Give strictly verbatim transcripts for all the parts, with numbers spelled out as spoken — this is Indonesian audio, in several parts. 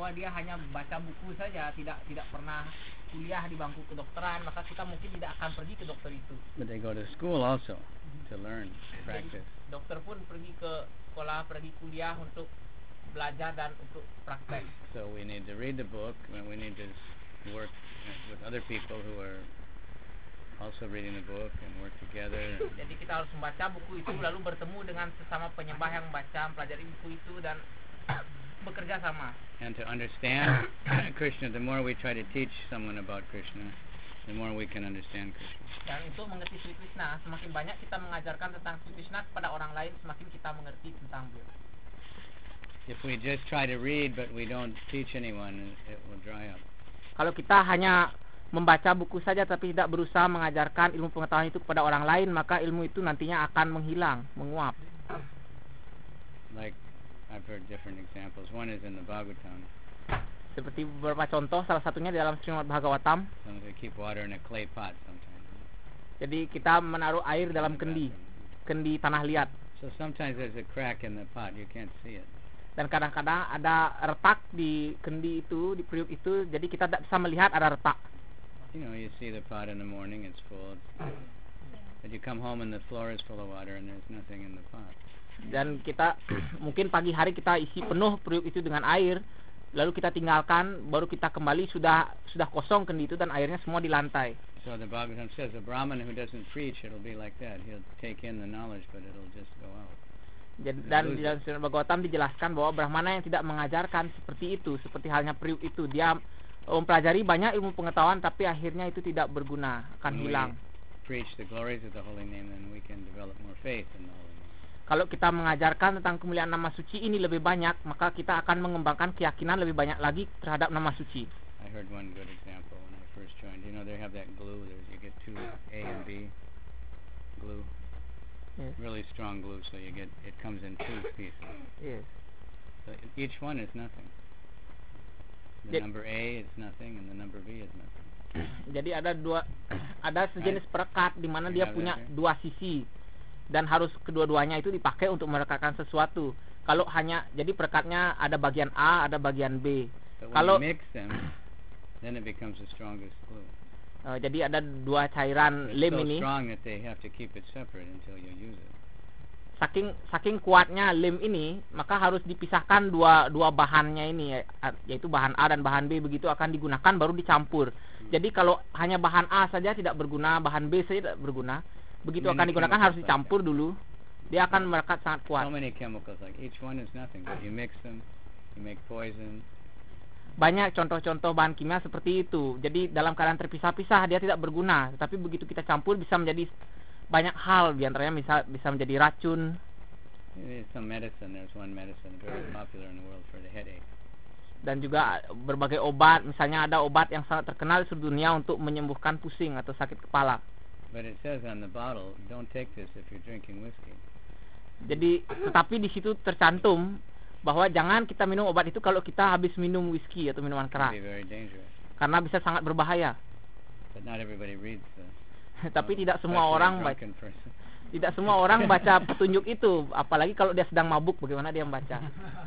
bahwa dia hanya baca buku saja, tidak tidak pernah kuliah di bangku kedokteran, maka kita mungkin tidak akan pergi ke dokter itu. But they go to school also to learn, practice. Jadi, dokter pun pergi ke sekolah, pergi kuliah untuk belajar dan untuk praktek. So we need to read the book, and we need to work with other people who are also reading the book and work together. Jadi kita harus membaca buku itu, lalu bertemu dengan sesama penyembah yang membaca, mempelajari buku itu dan bekerja sama. And to understand Krishna, the more we try to teach someone about Krishna, the more we can understand Krishna. Dan untuk mengerti Sri Krishna, semakin banyak kita mengajarkan tentang Sri Krishna kepada orang lain, semakin kita mengerti tentang beliau. If we just try to read but we don't teach anyone, it will dry up. Kalau kita hanya membaca buku saja tapi tidak berusaha mengajarkan ilmu pengetahuan itu kepada orang lain, maka ilmu itu nantinya akan menghilang, menguap. Like I've heard different examples. One is in the Bhagavatam. Seperti beberapa contoh, salah satunya di dalam Srimad Bhagavatam. Sometimes they keep water in a clay pot sometimes. Jadi kita menaruh air dalam kendi, kendi tanah liat. So sometimes there's a crack in the pot, you can't see it. Dan kadang-kadang ada retak di kendi itu, di periuk itu, jadi kita tidak bisa melihat ada retak. You know, you see the pot in the morning, it's full. But you come home and the floor is full of water and there's nothing in the pot. Dan kita mungkin pagi hari kita isi penuh periuk itu dengan air, lalu kita tinggalkan, baru kita kembali sudah sudah kosong kendi itu dan airnya semua di lantai. So the Bhagavatam says a Brahman who doesn't preach, it'll be like that. He'll take in the knowledge, but it'll just go out. Dan di dalam Srimad Bhagavatam dijelaskan bahwa Brahmana yang tidak mengajarkan seperti itu, seperti halnya periuk itu, dia mempelajari banyak ilmu pengetahuan tapi akhirnya itu tidak berguna, akan hilang. Preach the glories of the holy name, then we can develop more faith in the holy name. Kalau kita mengajarkan tentang kemuliaan nama suci ini lebih banyak, maka kita akan mengembangkan keyakinan lebih banyak lagi terhadap nama suci. I heard one good example when I first joined. You know, they have that glue. There's, you get two A and B glue. Yes. Really strong glue, so you get it comes in two pieces. Yes. So each one is nothing. The Jadi, number A is nothing, and the number B is nothing. Jadi ada dua, ada sejenis perekat di mana dia punya dua sisi. Dan harus kedua-duanya itu dipakai untuk merekatkan sesuatu. Kalau hanya, jadi perekatnya ada bagian A, ada bagian B. Kalau mix them, then it becomes the strongest glue. Uh, jadi ada dua cairan lem so ini. Strong that they have to keep it separate until you use it. Saking saking kuatnya lem ini, maka harus dipisahkan dua dua bahannya ini, yaitu bahan A dan bahan B, begitu akan digunakan baru dicampur. Hmm. Jadi kalau hanya bahan A saja tidak berguna, bahan B saja tidak berguna. Begitu akan digunakan harus dicampur dulu. Dia akan merekat sangat kuat. So many chemicals, like each one is nothing, but you mix them, you make poison. Banyak contoh-contoh bahan kimia seperti itu. Jadi dalam keadaan terpisah-pisah dia tidak berguna, tapi begitu kita campur bisa menjadi banyak hal. Di antaranya bisa bisa menjadi racun. There's some medicine. There's one medicine very popular in the world for the headache. Dan juga berbagai obat. Misalnya ada obat yang sangat terkenal di seluruh dunia untuk menyembuhkan pusing atau sakit kepala. But it says on the bottle, don't take this if you're drinking whiskey. Jadi, tetapi di situ tercantum bahwa jangan kita minum obat itu kalau kita habis minum whisky atau minuman keras. Karena bisa sangat berbahaya. But not everybody reads the, tapi tidak semua orang baca. Tidak semua orang baca petunjuk itu, apalagi kalau dia sedang mabuk, bagaimana dia membaca.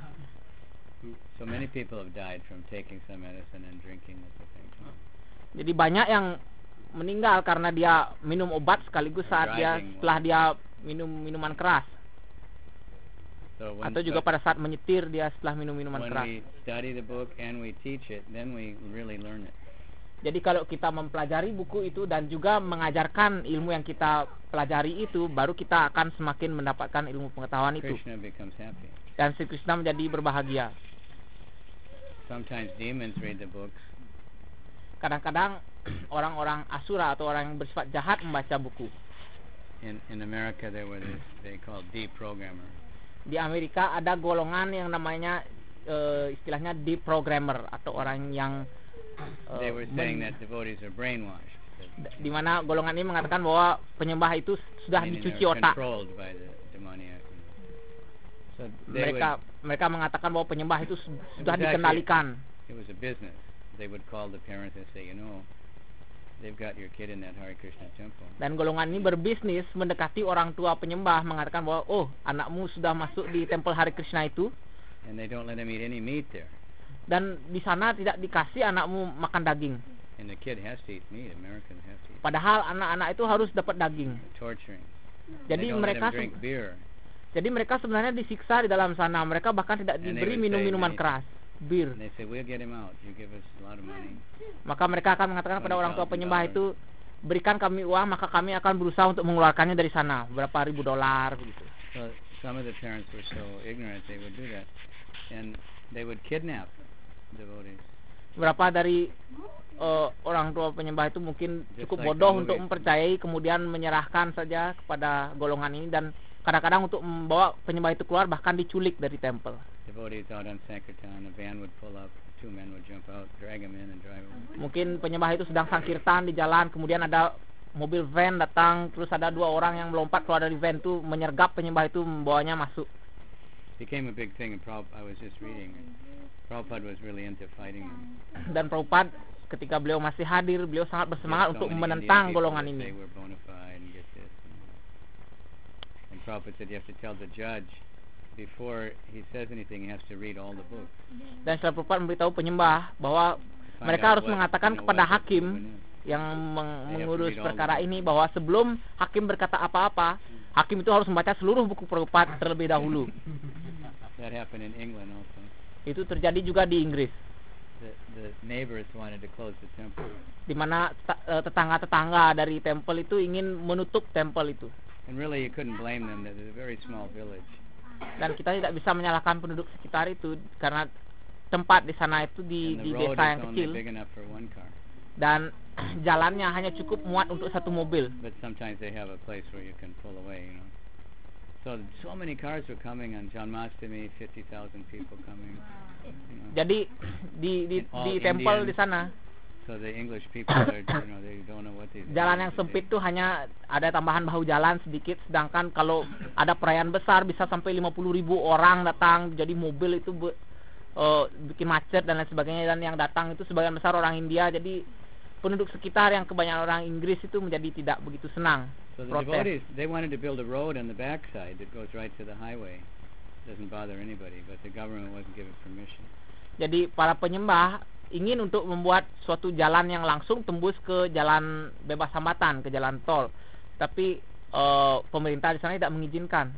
So many people have died from taking some medicine and drinking at the same time. Jadi banyak yang meninggal karena dia minum obat sekaligus saat dia setelah dia minum minuman keras. So atau juga pada saat menyetir dia setelah minum minuman keras. We study the book and we teach it, then we really learn it. Jadi kalau kita mempelajari buku itu dan juga mengajarkan ilmu yang kita pelajari itu, baru kita akan semakin mendapatkan ilmu pengetahuan itu. Krishna becomes happy. Dan Sri Krishna menjadi berbahagia. Sometimes demons read the books. Kadang-kadang orang-orang asura atau orang yang bersifat jahat membaca buku. In in America there were this they called deprogrammer. Di Amerika ada golongan yang namanya uh, istilahnya deprogrammer atau orang yang uh, they were saying that devotees are brainwashed. Di mana golongan ini mengatakan bahwa penyembah itu sudah dicuci otak. Controlled by the demoniac. So mereka would, mereka mengatakan bahwa penyembah itu sudah dikendalikan. It was a business. They would call the parents and say, you know, they've got your kid in that Hare Krishna temple. Dan golongan ini berbisnis mendekati orang tua penyembah, mengatakan bahwa oh, anakmu sudah masuk di tempel Hare Krishna itu. And they don't let them eat any meat there. dan di sana tidak dikasih anakmu makan daging. And the kid has to eat meat. Americans have to eat. Padahal anak-anak itu harus dapat daging. Torturing. Jadi They don't let mereka him drink beer. Jadi mereka sebenarnya disiksa di dalam sana. Mereka bahkan tidak And they diberi would say minum-minuman many- keras, bir. And they say, we'll get him out. You give us a lot of money. Maka mereka akan mengatakan kepada orang tua penyembah itu, berikan kami uang, maka kami akan berusaha untuk mengeluarkannya dari sana, berapa ribu dolar begitu. So some of the parents were so ignorant they would do that. And they would kidnap devotees. Berapa dari uh, orang tua penyembah itu mungkin Just cukup like bodoh the untuk movies. mempercayai, kemudian menyerahkan saja kepada golongan ini, dan kadang-kadang untuk membawa penyembah itu keluar bahkan diculik dari tempel. Devotees out on Sankirtan, a van would pull up, two men would jump out, drag him in and drive him. Mungkin penyembah itu sedang sankirtan di jalan, kemudian ada mobil van datang, terus ada dua orang yang melompat keluar dari van itu, menyergap penyembah itu, membawanya masuk. Became a big thing in Prabhupada. I was just reading. Prabhupada was really into fighting them. Dan Prabhupada ketika beliau masih hadir, beliau sangat bersemangat There's so untuk many menentang Indian people golongan that ini. say we're bona fide and get this. And, and Prabhupada said you have to tell the judge before he says anything, he has to read all the books. Dan setelah Prabhupada memberitahu penyembah bahwa Find mereka out harus what, mengatakan you know, kepada what the hakim proven is. yang meng- They have to mengurus read all perkara the- ini bahwa sebelum hakim berkata apa-apa, hakim itu harus membaca seluruh buku Prabhupada terlebih dahulu. That happened in England also. Itu terjadi juga di Inggris, The, the neighbors wanted to close the temple. di mana ta- eh, tetangga-tetangga dari tempel itu ingin menutup tempel itu. And really you couldn't blame them. That it's a very small village. Dan kita tidak bisa menyalahkan penduduk sekitar itu karena tempat di sana itu di, And the di road desa is yang only kecil, big enough for one car. dan jalannya hanya cukup muat untuk satu mobil. But sometimes they have a place where you can pull away, you know. So so many cars were coming on Janmashtami, fifty thousand people coming. You know. Jadi di di, All di tempel Indian. di sana So the English people are, you know, they don't know what they jalan yang sempit tuh hanya ada tambahan bahu jalan sedikit, sedangkan kalau ada perayaan besar bisa sampai lima puluh ribu orang datang, jadi mobil itu be, eh, bikin macet dan lain sebagainya, dan yang datang itu sebagian besar orang India, jadi penduduk sekitar yang kebanyakan orang Inggris itu menjadi tidak begitu senang. So the Protes. devotees, they wanted to build a road on the backside that goes right to the highway. Doesn't bother anybody, but the government wasn't giving permission. Jadi para penyembah ingin untuk membuat suatu jalan yang langsung tembus ke jalan bebas hambatan, ke jalan tol, tapi eh, pemerintah di sana tidak mengizinkan,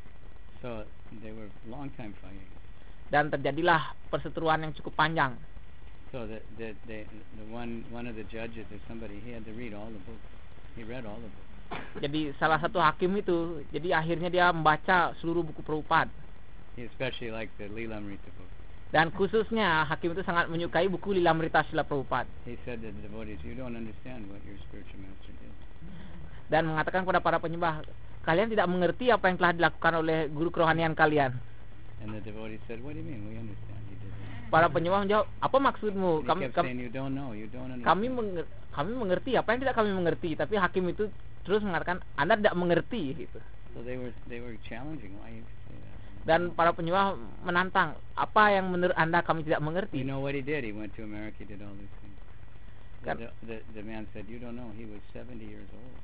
So they were long time fighting. dan terjadilah perseteruan yang cukup panjang. So the the the, the one one of the judges or somebody, he had to read all the books. He read all the books. Jadi salah satu hakim itu, jadi akhirnya dia membaca seluruh buku Prabhupada. He especially liked the Lilamrita book. Dan khususnya hakim itu sangat menyukai buku Lilamrita Srila Prabhupada. He said to the devotees, you don't understand what your spiritual master did. Dan mengatakan kepada para penyembah, kalian tidak mengerti apa yang telah dilakukan oleh guru kerohanian kalian. And the devotees said, what do you mean? We understand. He did that. Para penyembah menjawab, apa maksudmu? And he Kami, kept kami, saying, you don't know, you don't understand. kami, menger- kami mengerti apa yang tidak kami mengerti. Tapi hakim itu terus mengatakan, Anda tidak mengerti gitu. So they were they were challenging. Why you say that? Dan para penyembah menantang, apa yang menurut Anda kami tidak We mengerti? know what he did. He went to America, did all these things. The, Kan- the, the man said, you don't know. He was seventy years old.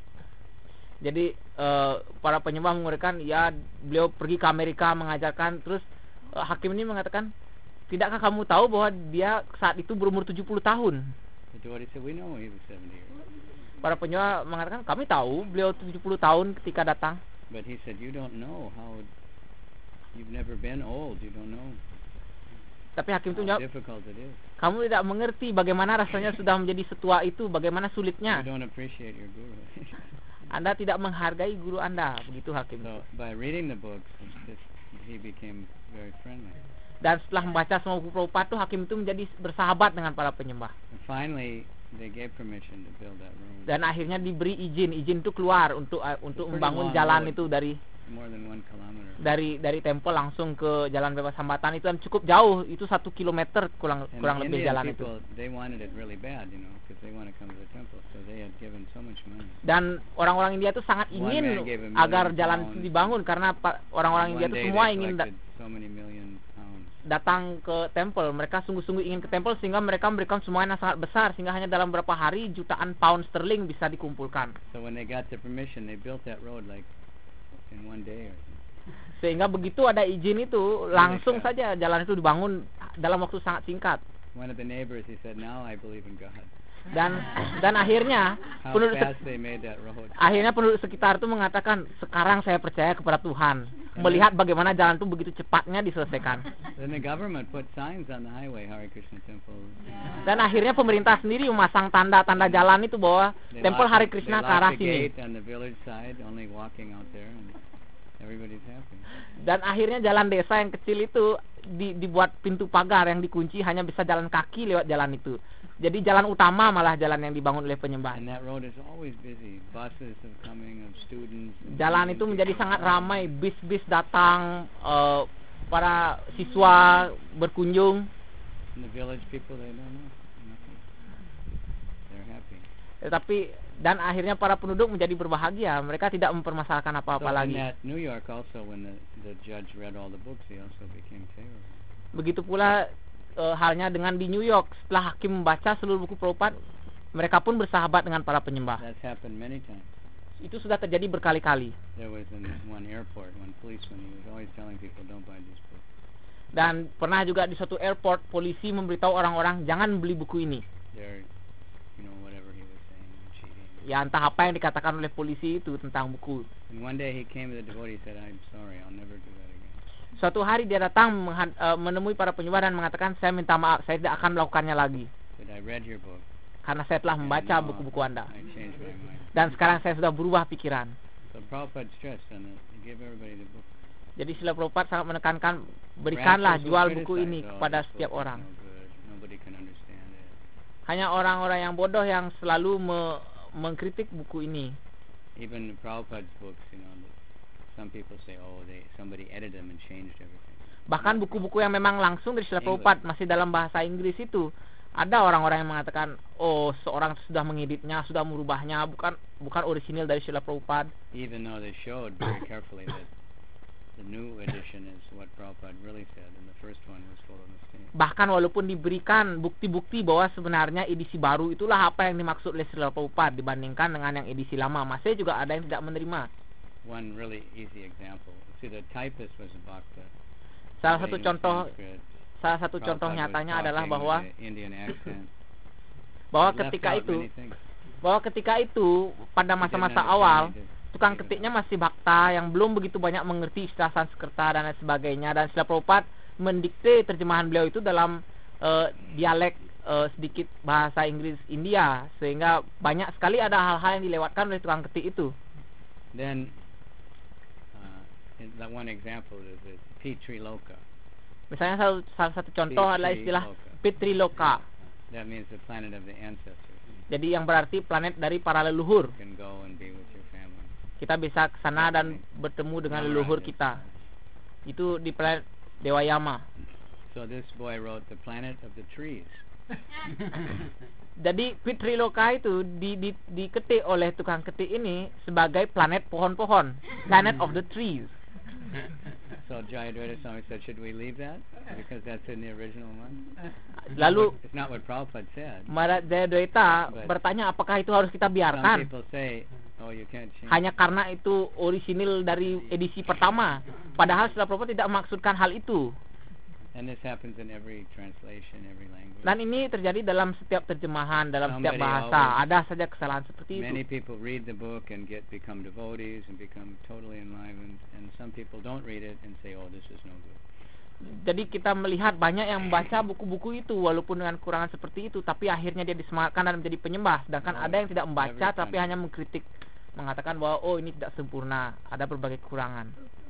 Jadi eh, para penyembah mengatakan, ya beliau pergi ke Amerika mengajarkan. Terus eh, hakim ini mengatakan, tidakkah kamu tahu bahwa dia saat itu berumur tujuh puluh tahun? The devotee said, we know he was seventy years old. Para penyembah mengatakan, kami tahu beliau tujuh puluh tahun ketika datang. But he said, you don't know how, you've never been old. You don't know Tapi hakim itu how menjawab, difficult it is. kamu tidak mengerti bagaimana rasanya sudah menjadi setua itu, bagaimana You sulitnya. don't appreciate your guru. Anda tidak menghargai guru Anda, begitu hakim. So by reading the books, it's just, he became very friendly. Dan setelah membaca semua buku Prabhupada tuh, hakim itu menjadi bersahabat dengan para penyembah. And finally, they gave permission to build that road. Dan akhirnya diberi izin, izin itu keluar untuk uh, untuk Pretty membangun long jalan road. itu dari More than one kilometer. dari dari tempel langsung ke jalan bebas hambatan itu, dan cukup jauh, itu satu kilometer kurang And kurang the lebih Indian jalan itu. people, they wanted it really bad, you know, because they want to come to the temple. So they had given so much money. Dan orang-orang India itu sangat One ingin man gave a million agar jalan pounds. itu dibangun, karena pa- orang-orang One India itu day semua they ingin da- collected so many million pounds. datang ke tempel. Mereka sungguh-sungguh ingin ke tempel, sehingga mereka memberikan semuanya sangat besar, sehingga hanya dalam beberapa hari jutaan pound sterling bisa dikumpulkan. So when they got the permission, they built that road like in one day or something. Sehingga begitu ada izin itu, langsung saja jalan itu dibangun dalam waktu sangat singkat. One of the neighbors, he said, now I believe in God. Dan dan akhirnya How penduduk fast they made that road. akhirnya penduduk sekitar itu mengatakan, sekarang saya percaya kepada Tuhan. Melihat bagaimana jalan itu begitu cepatnya diselesaikan. Then the government put signs on the highway, Hare Krishna temple. Dan akhirnya pemerintah sendiri memasang tanda-tanda jalan itu bahwa They tempel locked Hare the- Krishna they ke arah locked the sini. gate on the village side, only walking out there, and everybody's happy. Dan akhirnya jalan desa yang kecil itu di, dibuat pintu pagar yang dikunci, hanya bisa jalan kaki lewat jalan itu. Jadi jalan utama malah jalan yang dibangun oleh penyembah. And that road is always busy. Buses are coming of students. and Jalan itu young menjadi people. sangat ramai, bis-bis datang, eh, para siswa berkunjung. And the village people, they don't know nothing. They're happy. Tetapi dan akhirnya para penduduk menjadi berbahagia. Mereka tidak mempermasalahkan So apa-apa in lagi. that New York also, when the the judge read all the books, he also became favorable. Begitu pula eh, halnya dengan di New York. Setelah hakim membaca seluruh buku Prabhupada, mereka pun bersahabat dengan para penyembah. That's happened many times. Itu sudah terjadi berkali-kali. There was in one airport, one policeman, he was always telling people, don't buy these books. Dan pernah juga di suatu airport, polisi memberitahu orang-orang jangan beli buku ini. They're, you know, whatever he was saying, cheating. Ya entah apa yang dikatakan oleh polisi itu tentang buku. And one day he came to the devotee, he said, I'm sorry, I'll never do that again. Suatu hari dia datang menghad- eh, menemui para penyembah dan mengatakan, saya minta maaf, saya tidak akan melakukannya lagi. He said, I read your book. Karena saya telah and membaca now buku-buku Anda. I changed my mind. Dan sekarang saya sudah berubah pikiran. So Prabhupada stressed on it. He gave everybody the book. Jadi Srila Prabhupada sangat menekankan, berikanlah, Rascals will jual criticize, buku ini "Oh, kepada this setiap book is orang. no good. Nobody can understand it." Hanya orang-orang yang bodoh yang selalu me- mengkritik buku ini. Even Prabhupada's books, you know, the- some people say, oh, they somebody edited them and changed everything. Bahkan buku-buku yang memang langsung dari Srila Prabhupada masih dalam bahasa Inggris itu, ada orang-orang yang mengatakan, oh seorang sudah mengeditnya, sudah merubahnya, bukan bukan orisinil dari Srila Prabhupada. Even though they showed very carefully that the new edition is what Prabhupada really said, and the first one was full of mistakes. Bahkan walaupun diberikan bukti-bukti bahwa sebenarnya edisi baru itulah apa yang dimaksud oleh Srila Prabhupada dibandingkan dengan yang edisi lama, masih juga ada yang tidak menerima. One really easy example. See, the typist was a bhakta. Salah satu writing in contoh Sanskrit. salah satu contoh Prabhupada was nyatanya adalah talking bahwa with the Indian accent. bahwa He left ketika out itu many things. bahwa ketika itu pada masa-masa awal tukang ketiknya masih bhakta yang belum begitu banyak mengerti istilah Sanskerta dan lain sebagainya, dan Srila Prabhupada mendikte terjemahan beliau itu dalam uh, dialek uh, sedikit bahasa Inggris India, sehingga banyak sekali ada hal-hal yang dilewatkan oleh tukang ketik itu. Then, uh, in that one example is the Pitriloka. Misalnya salah, salah satu contoh adalah istilah Pitriloka. That means the planet of the ancestors. Jadi yang berarti planet dari para leluhur. You can go and be with your family. Kita bisa ke sana dan bertemu dengan leluhur kita. Itu di planet Dewa Yama. So this boy wrote the planet of the trees. Jadi Pitriloka itu di, di, diketik oleh tukang ketik ini sebagai planet pohon-pohon, planet of the trees. So Jayadvaita Swami said, should we leave that? Because that's in the original one. Lalu It's not what Prabhupada said. Maharaj Jayadvaita bertanya apakah itu harus kita Some biarkan people say, oh, you can't change. hanya karena itu orisinil dari edisi pertama. Padahal Srila Prabhupada tidak maksudkan hal itu. And this happens in every translation, every language. Dan ini terjadi dalam setiap terjemahan, dalam setiap Somebody bahasa. always- Ada saja kesalahan seperti Many itu. people read the book and get become devotees and become totally enlivened, and some people don't read it and say, "Oh, this is no good." Jadi kita melihat banyak yang membaca buku-buku itu walaupun dengan kurangan seperti itu, tapi akhirnya dia disemangatkan dan menjadi penyembah. Sedangkan Oh, ada yang tidak membaca every tapi time. hanya mengkritik, mengatakan bahwa oh ini tidak sempurna, ada berbagai kekurangan.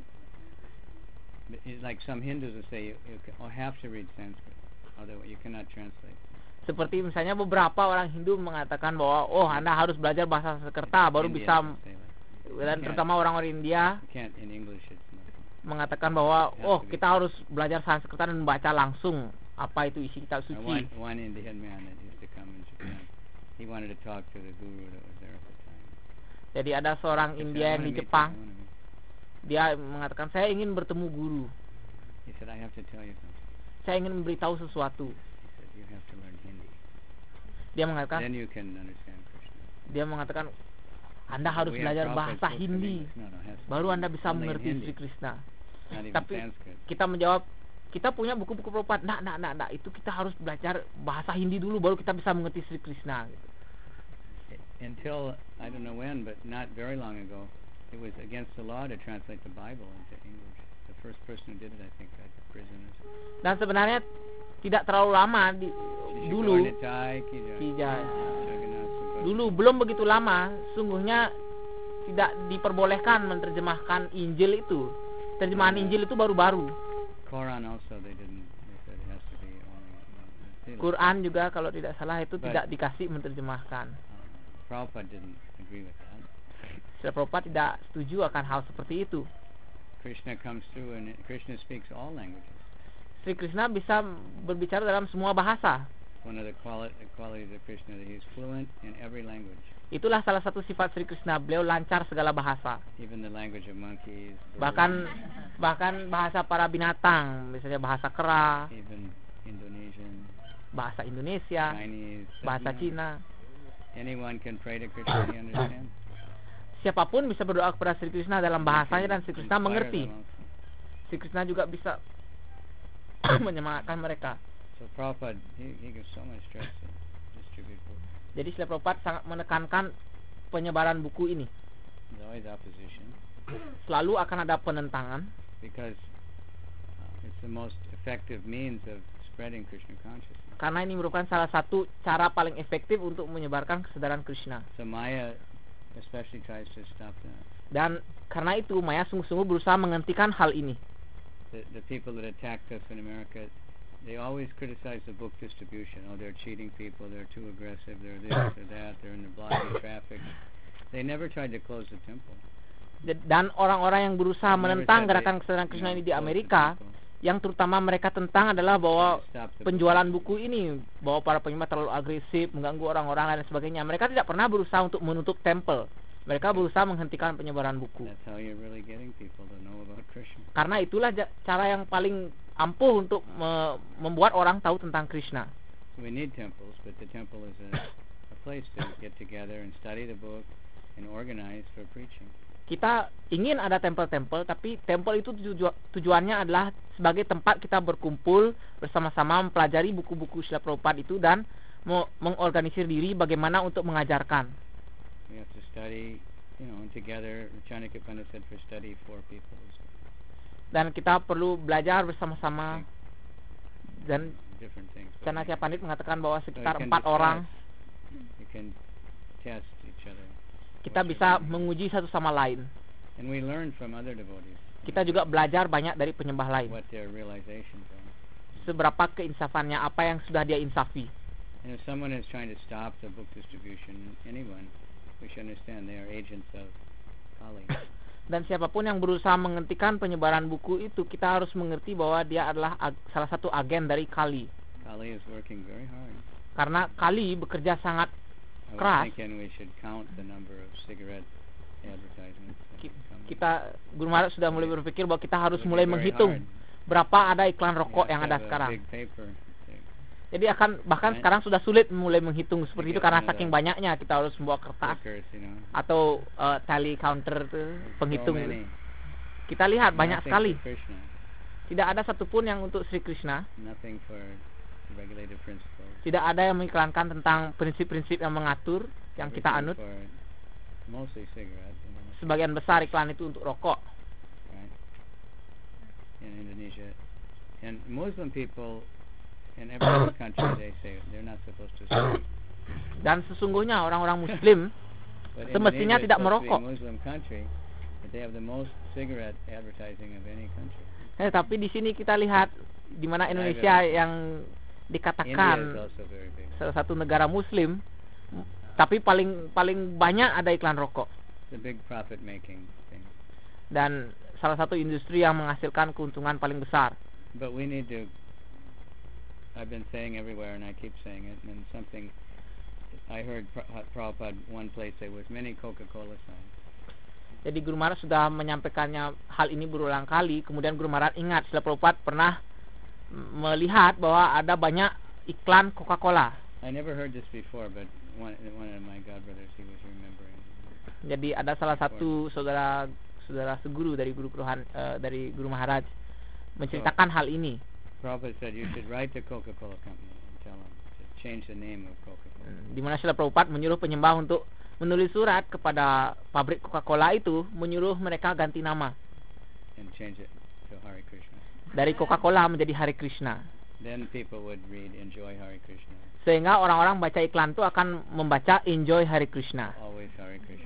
It's like some Hindus will say, "You, you ca- oh, have to read Sanskrit, otherwise you cannot translate." Seperti misalnya beberapa orang Hindu mengatakan bahwa oh Anda harus belajar bahasa Sanskerta baru Indians bisa, will say that. dan terutama orang-orang India You can't in English. It's no fun. mengatakan bahwa Ya, oh begitu. kita harus belajar Sanskerta dan membaca langsung apa itu isi kitab Uh, suci. one one Indian man that used to come in Japan, he wanted to talk to the guru that was there at the time. Jadi ada seorang He said, India "I yang wanna di meet you, Jepang, I wanna meet you." dia mengatakan saya ingin bertemu guru, He said, "I have to tell you something." saya ingin memberitahu sesuatu. He said, "You have to learn Hindi. Dia mengatakan Then you can understand Krishna." dia mengatakan Anda harus We have belajar Prabhupada's bahasa books in Hindi English. No, no, has to baru be Anda bisa only in mengerti Hindi, Sri Krishna. not even Tapi Sanskrit. kita menjawab kita punya buku-buku Prabhupada. Nah, nah, nah, nah, itu kita harus belajar bahasa Hindi dulu baru kita bisa mengerti Sri Krishna gitu. Until I don't know when, but not very long ago, it was against the law to translate the Bible into English. The first person who did it, I think, got to prison. Dan sebenarnya tidak terlalu lama di, dulu. Kijai. Dulu belum begitu lama, sungguhnya tidak diperbolehkan menerjemahkan Injil itu. Terjemahan Injil itu baru-baru. Quran also they didn't. They said it has to be only. Quran juga kalau tidak salah itu But, tidak dikasih menerjemahkan. Uh, Prabhupada didn't agree with that. Srila Prabhupada tidak setuju akan hal seperti itu. Krishna comes through and Krishna speaks all languages. Sri Krishna bisa berbicara dalam semua bahasa. One of the quali- qualities of Krishna that he is fluent in every language. Itulah salah satu sifat Sri Krishna, beliau lancar segala bahasa. Even the language of monkeys. Bahkan bahkan bahasa para binatang, misalnya bahasa kera. Even Indonesian. Bahasa Indonesia. Chinese. Bahasa Cina. Anyone can pray to Krishna, he understands. Siapapun bisa berdoa kepada Sri Krishna dalam bahasanya dan Sri Krishna mengerti. Sri Krishna juga bisa menyemangatkan mereka. So Prabhupada, he, he gives so much stress to distribute books. Jadi Srila Prabhupada sangat menekankan penyebaran buku ini. There's always opposition. Selalu akan ada penentangan. Because uh, it's the most effective means of spreading Krishna consciousness. Karena ini merupakan salah satu cara paling efektif untuk menyebarkan kesadaran Krishna. So Maya especially tries to stop that. Dan karena itu Maya sungguh-sungguh berusaha menghentikan hal ini. The, the people that attacked us in America, they always criticize the book distribution. Oh, they're cheating people, they're too aggressive, they're this or that, they're in the blocking traffic. They never tried to close the temple. Dan orang-orang yang berusaha menentang gerakan kesadaran Krishna ini di Amerika, yang terutama mereka tentang adalah bahwa penjualan buku ini, bahwa para penyembah terlalu agresif, mengganggu orang-orang dan sebagainya. Mereka tidak pernah berusaha untuk menutup tempel. Mereka berusaha menghentikan penyebaran buku. Karena itulah cara yang paling ampuh untuk me membuat orang tahu tentang Krishna. We need temples, but the temple is a, a place to get together and study the book and organize for preaching. Kita ingin ada tempel-tempel, tapi tempel itu tuju tujuannya adalah sebagai tempat kita berkumpul bersama-sama mempelajari buku-buku Srila Prabhupada itu dan mengorganisir diri bagaimana untuk mengajarkan. We have to study, you know, together. Chanakya Pandit said for study four people. Dan kita perlu belajar bersama-sama. Dan Chanakya Pandit mengatakan bahwa sekitar so empat orang. You can test each other. Kita bisa menguji satu sama lain. And we learn from other devotees. Kita juga belajar banyak dari penyembah lain. What their realizations are. Seberapa keinsafannya, apa yang sudah dia insafi. And if someone is trying to stop the book distribution, anyone, we should understand they are agents of Kali. Dan siapapun yang berusaha menghentikan penyebaran buku itu, kita harus mengerti bahwa dia adalah salah satu agen dari Kali. Kali is working very hard. Karena Kali bekerja sangat keras. Kita Guru Maharaj sudah mulai berpikir bahwa kita harus mulai menghitung berapa ada iklan rokok yang ada sekarang. Jadi akan bahkan sekarang sudah sulit mulai menghitung seperti itu karena saking banyaknya kita harus membawa kertas atau uh, tally counter tuh, penghitung. Kita lihat banyak sekali. Tidak ada satupun yang untuk Sri Krishna. Tidak ada yang mengiklankan tentang prinsip-prinsip yang mengatur yang kita anut. Sebagian besar iklan itu untuk rokok. In Indonesia, and Muslim people in every country they say they're not supposed to smoke. Dan sesungguhnya orang-orang Muslim semestinya tidak merokok. Muslim country, but they have the most cigarette advertising of any country. Eh, tapi di sini kita lihat di mana Indonesia yang dikatakan salah satu negara Muslim, tapi paling paling banyak ada iklan rokok. The big profit making thing. Dan salah satu industri yang menghasilkan keuntungan paling besar. But we need to. I've been saying everywhere, and I keep saying it. And something I heard Prabhupada one place there was many Coca-Cola signs. Jadi Guru Maharaj sudah menyampaikannya hal ini berulang kali. Kemudian Guru Maharaj ingat Srila Prabhupada pernah melihat bahwa ada banyak iklan Coca-Cola. I never heard this before, but one, one of my godbrothers he was remembering. Jadi ada salah satu saudara saudara seguru dari Guru Keruhan, uh, dari Guru Maharaj menceritakan so, hal ini. Prabhupada said you should write the Coca-Cola company and tell them to change the name of Coca-Cola. Di mana Srila Prabhupada menyuruh penyembah untuk menulis surat kepada pabrik Coca-Cola itu, menyuruh mereka ganti nama and change it to Hare Krishna. dari Coca-Cola menjadi Hare Krishna. Then people would read Enjoy Hare Krishna. Sehingga orang-orang baca iklan itu akan membaca Enjoy Hare Krishna Always Hare Krishna.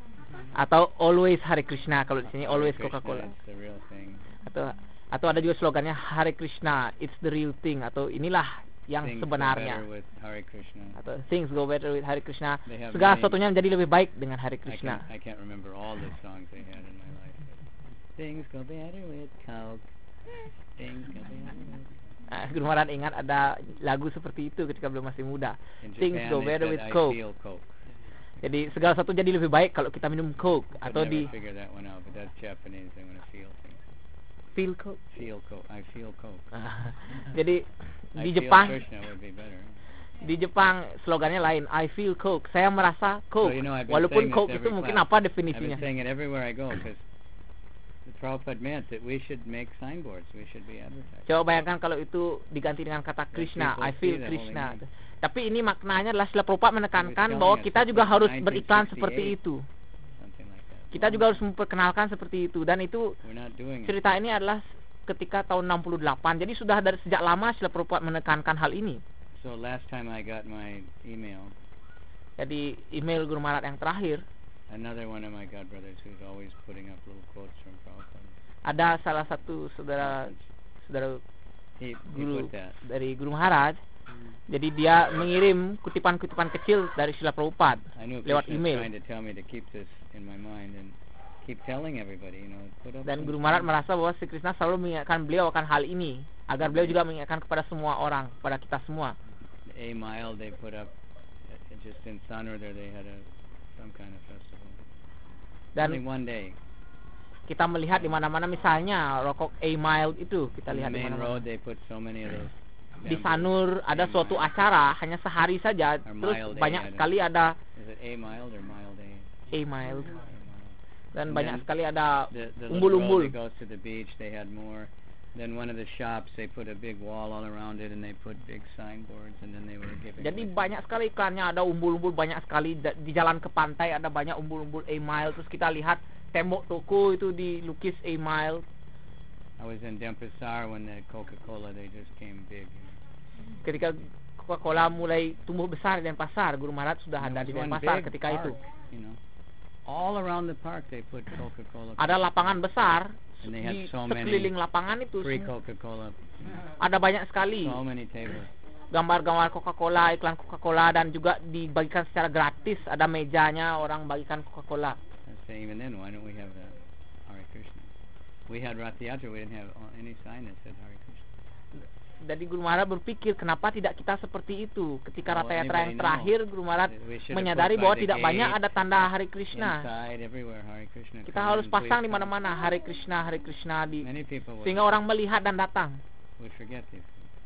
atau Always Hare Krishna, kalau di sini Always Hare Krishna Coca-Cola. is the real thing. Atau atau ada juga slogannya Hare Krishna, it's the real thing, atau inilah yang Things go sebenarnya. better with Hare Krishna. Atau things go better with Hare Krishna. They have Segala many- sesuatunya menjadi lebih baik dengan Hare I Krishna. can't, I can't remember all the songs they had in my life. Things go better with Coke. Things go better with Nah, Guru Maharaj ingat ada lagu seperti itu ketika beliau masih muda. In Things Japan, go they better said, with I Coke. feel Coke. Jadi segala sesuatu jadi lebih baik kalau kita minum Coke Could atau never di figure that one out, but that's Japanese. They want to feel things. feel Coke. Feel Coke. I feel Coke. Ah, Jadi I di feel Jepang, Krishna would be better. di Jepang slogannya lain. I feel Coke. Saya merasa Coke. So, you know, I've been Walaupun saying this Coke itu every mungkin class. apa I've been definisinya. saying it everywhere I go because the Prabhupada meant that we should make signboards. We should be advertised. Coba bayangkan kalau itu diganti dengan kata Krishna, people I feel see the Krishna. holy name. Tapi ini maknanya adalah Srila Prabhupada menekankan He was bahwa telling us kita this juga was harus nineteen beriklan sixty-eight. seperti itu. Something like that. Kita juga harus memperkenalkan seperti itu. Dan itu We're not doing it. cerita ini adalah ketika tahun enam puluh delapan. Jadi sudah dari sejak lama Srila Prabhupada menekankan hal ini. So last time I got my email, Jadi email Guru Maharaj yang terakhir, another one of my godbrothers who's always putting up little quotes from Prabhupada. ada salah satu saudara saudara He, he guru put that. dari Guru Maharaj. Jadi dia mengirim kutipan-kutipan kecil dari Srila Prabhupada I knew lewat Krishna was email. trying to tell me to keep this in my mind and keep telling everybody, you know, put up Dan some Guru Maharaj signs. merasa bahwa Sri Krishna selalu mengingatkan beliau akan hal ini, agar beliau juga mengingatkan kepada semua orang, kepada kita semua. A mile they put up uh, just in Sanur there they had a some kind of festival. Only Dan one day. kita melihat di mana-mana misalnya rokok A Mile itu kita On the lihat di main mana-mana. road they put so many of those. Di bamboo- Sanur ada A suatu mile. acara hanya sehari saja, Or terus mild A, banyak I don't sekali ada Is it A mild or mild A? A Mile A mile. dan And banyak then sekali ada The, the little road umbul-umbul. that goes to the beach, they had more. Then one of the shops, they put a big wall all around it, and they put big signboards, and then they were giving. Jadi away. banyak sekali iklannya, ada umbul-umbul banyak sekali. Da- di jalan ke pantai ada banyak umbul-umbul A Mile. Terus kita lihat tembok toko itu dilukis A Mile. I was in Denpasar when the Coca-Cola they just came big. Ketika Coca-Cola mulai tumbuh besar di Denpasar, Guru Maharaj sudah And ada there di was one Denpasar big ketika park, itu. you know, all around the park they put Coca-Cola. Ada lapangan besar And they had di so many sekeliling lapangan itu free semua- Coca-Cola. ada banyak sekali So many tables. gambar-gambar Coca-Cola, iklan Coca-Cola, dan juga dibagikan secara gratis. Ada mejanya orang bagikan Coca-Cola. I say even then, why don't we have the Hare Krishna? We had Rath Yatra, we didn't have uh, any sign that said Hare Krishna. Jadi Guru Maharaj berpikir kenapa tidak kita seperti itu. Ketika Oh, Rata Yatra yang anybody terakhir, Guru Maharaj We should have menyadari put by bahwa the tidak gate, banyak ada tanda Hare Krishna. Inside, everywhere, Hare Krishna. Kita come harus in, pasang please di come. mana-mana Hare Krishna, Hare Krishna di Many people would, sehingga orang melihat dan datang. would forget these.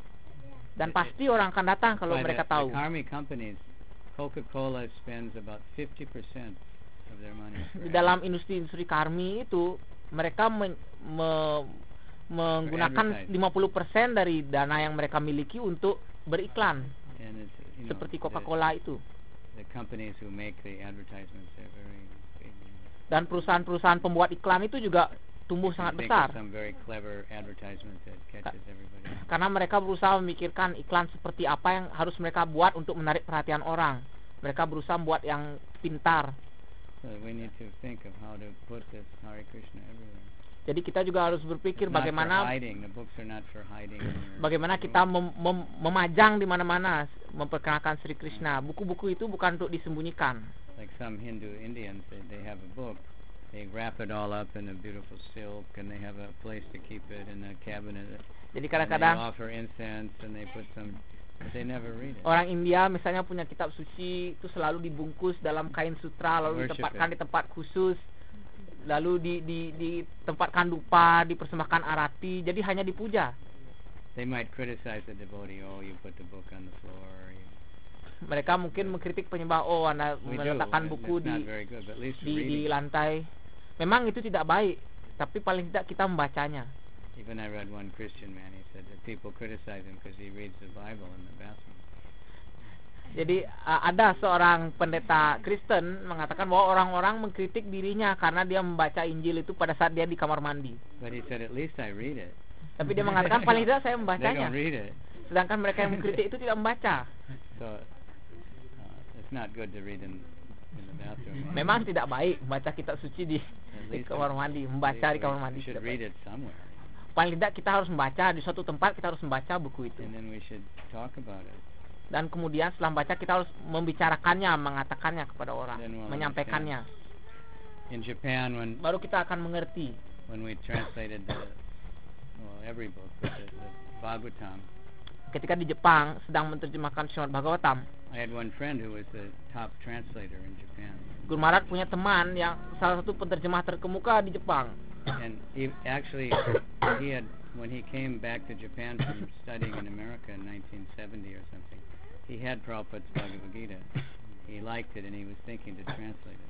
Dan pasti orang akan datang kalau By mereka the, tahu. The Karmi companies, Coca-Cola spends about fifty percent of their money. Di dalam industri-industri karmi itu mereka men- me- menggunakan advertising. lima puluh persen dari dana yang mereka miliki untuk beriklan And it's, you know, seperti the- Coca-Cola itu. The, companies who make the advertisements, they're very big. Dan perusahaan-perusahaan pembuat iklan itu juga tumbuh sangat Think besar. of some very clever advertisements that catches everybody. Karena mereka berusaha memikirkan iklan seperti apa yang harus mereka buat untuk menarik perhatian orang. Mereka berusaha membuat yang pintar. So we need to think of how to put this Hare Krishna everywhere. Jadi kita juga harus berpikir It's not for bagaimana hiding. The books are not for hiding. or- bagaimana kita mem- mem- memajang di mana-mana memperkenalkan Sri Krishna. Buku-buku itu bukan untuk disembunyikan. Like some Hindu Indians, they, they have a book. They wrap it all up in a beautiful silk, and they have a place to keep it in a cabinet. Jadi And they kadang-kadang offer incense, and they put some. But they never read it. orang India misalnya punya kitab suci itu selalu dibungkus dalam kain sutra, lalu Worship ditempatkan it. di tempat khusus, lalu di di ditempatkan dupa, dipersembahkan arati, jadi hanya dipuja. They might criticize the devotee. Oh, you put the book on the floor. You, Mereka mungkin mengkritik penyembah, oh Anda we do. meletakkan and buku It's not di very good, but at least di, we're di reading. lantai. Memang itu tidak baik, tapi paling tidak kita membacanya. Even I read one Christian man, he said that people criticize him because he reads the Bible in the bathroom. Jadi uh, ada seorang pendeta Kristen mengatakan bahwa orang-orang mengkritik dirinya karena dia membaca Injil itu pada saat dia di kamar mandi. But he said, at least I read it. Tapi dia mengatakan paling tidak saya They membacanya. don't read it. Sedangkan mereka yang mengkritik itu tidak membaca. So uh, it's not good to read in, in the bathroom. Memang tidak baik membaca kitab suci di, At di least kamar mandi, membaca di kamar mandi. We should tidak read baik. it somewhere. Paling tidak kita harus membaca di suatu tempat, kita harus membaca buku itu. And then we should talk about it. Dan kemudian setelah membaca kita harus membicarakannya, mengatakannya kepada orang, Then we'll menyampaikannya. In Japan, when Baru kita akan mengerti. when we translated the well every book, but the, the Bhagavatam, Ketika di Jepang sedang menerjemahkan Srimad Bhagavatam, I had one friend who was the top translator in Japan. Guru Maharaj punya teman yang salah satu penerjemah terkemuka di Jepang. And he actually, he had, when he came back to Japan from studying in America in nineteen seventy or something, he had Prabhupada's Bhagavad Gita. He liked it and he was thinking to translate it.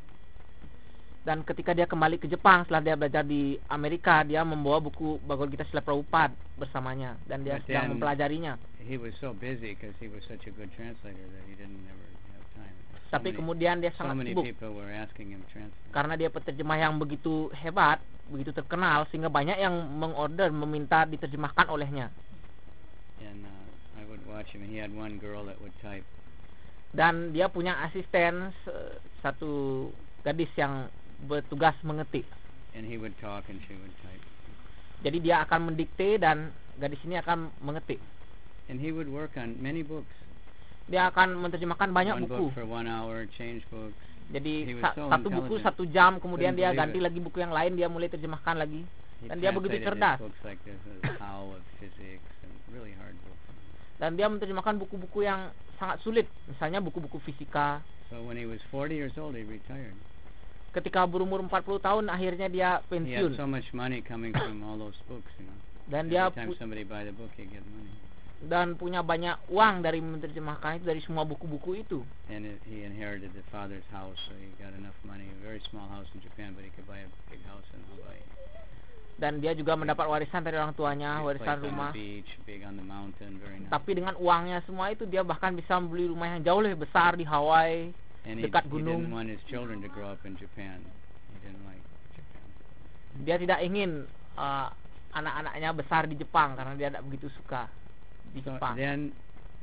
Dan ketika dia kembali ke Jepang setelah dia belajar di Amerika, dia membawa buku Bhagavad Gita Srila Prabhupada bersamanya dan dia But sedang then- mempelajarinya. He was so busy because he was such a good translator that he didn't ever have time. So Tapi many, kemudian dia so sangat many sibuk people were asking him to translate. karena dia penerjemah yang begitu hebat, begitu terkenal sehingga banyak yang mengorder meminta diterjemahkan olehnya. And uh, I would watch him. He had one girl that would type. Dan dia punya asisten se- satu gadis yang bertugas mengetik. And he would talk and she would type. Jadi dia akan mendikte dan gadis ini akan mengetik. And he would work on many books. Dia akan menerjemahkan banyak one buku. book for one hour, change books. Jadi He was sa- so satu buku intelligent. satu jam, kemudian Couldn't dia believe ganti it. lagi buku yang lain, dia mulai terjemahkan lagi. He Dan dia begitu translated cerdas. books like this, uh, How of Physics, and really hard books. Dan dia menerjemahkan buku-buku yang sangat sulit, misalnya buku-buku fisika. So when he was forty years old, he retired. Ketika berumur empat puluh tahun, akhirnya dia He had pensiun. so much money coming from all those books, you know. Dan Every dia time pu- somebody buy the book, he get money. dan punya banyak uang dari menerjemahkan itu, dari semua buku-buku itu. And it, he inherited the father's house, so he got enough money. A very small house in Japan, but he could buy a big house in Hawaii. Dan dia juga mendapat warisan dari orang tuanya, Big warisan place on rumah. the beach, big on the mountain, very nice. Tapi dengan uangnya semua itu dia bahkan bisa membeli rumah yang jauh lebih besar di Hawaii, And he, dekat he gunung. didn't want his children to grow up in Japan. He didn't like Japan. Dia tidak ingin uh, anak-anaknya besar di Jepang karena dia tidak begitu suka di So Jepang. then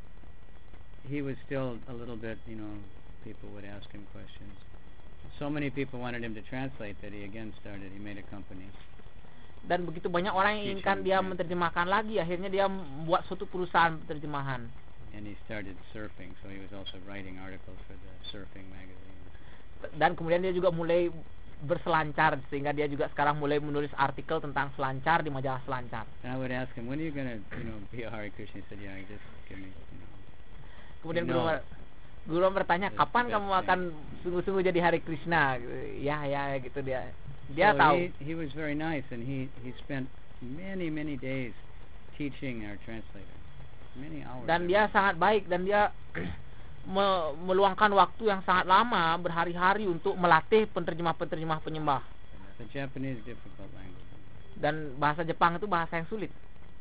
he was still a little bit, you know, people would ask him questions. So many people wanted him to translate that he again started, he made a company. Dan begitu banyak orang yang inginkan dia Teaching, yeah. menerjemahkan lagi, akhirnya dia membuat suatu perusahaan penerjemahan. And he started surfing, so he was also writing articles for the surfing magazine. Dan kemudian dia juga mulai berselancar, sehingga dia juga sekarang mulai menulis artikel tentang selancar di majalah selancar. And I would ask him, when are you going to, you know, be a Hare Krishna? He said, yeah, just give me, you know. Kemudian You guru, know, guru bertanya, that's kapan the kamu best akan sungguh-sungguh jadi Hare Krishna? Ya, ya, gitu dia. Dia so tahu. he, he was very nice, and he, he spent many, many days teaching our translator. Many hours. Dan every dia day. sangat baik, dan dia me- meluangkan waktu yang sangat lama, berhari-hari untuk melatih penerjemah-penerjemah penyembah. The Japanese difficult language. Dan bahasa Jepang itu bahasa yang sulit.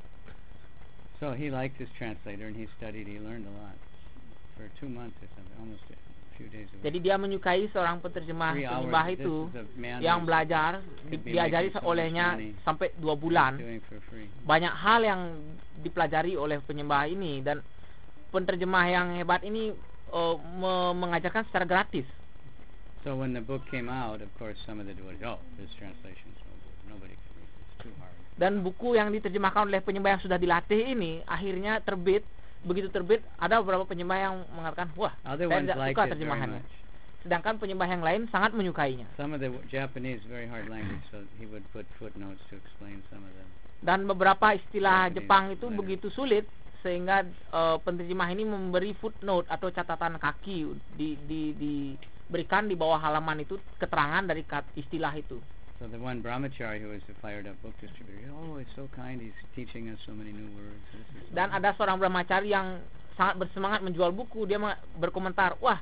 So he liked his translator, and he studied. He learned a lot for two months or something, almost a few days a week. Jadi dia menyukai seorang penerjemah Three hours. penyembah This itu is a man yang who's belajar, di- could be diajari making so olehnya much money. sampai dua bulan. doing for free. Banyak hal yang dipelajari oleh penyembah ini, dan penerjemah yang hebat ini uh, me- mengajarkan secara gratis. So when the book came out, of course, some of the devotees, oh, this translation is no good. Nobody can read it. It's too hard. Dan buku yang diterjemahkan oleh penyembah yang sudah dilatih ini akhirnya terbit. Begitu terbit, ada beberapa penyembah yang mengatakan, wah, Other saya ones tidak liked suka it very terjemahannya. much. Sedangkan penyembah yang lain sangat menyukainya. Some of the w- Japanese very hard language, so he would put footnotes to explain some of them. Dan beberapa istilah Japanese Jepang itu letter. begitu sulit sehingga uh, penerjemah ini memberi footnote atau catatan kaki di, di, diberikan di bawah halaman itu keterangan dari kat, istilah itu. So the one brahmachari who was the fired up book distributor, oh, he's so kind, he's teaching us so many new words. This is so Dan ada seorang brahmacari yang sangat bersemangat menjual buku, dia me- berkomentar, wah,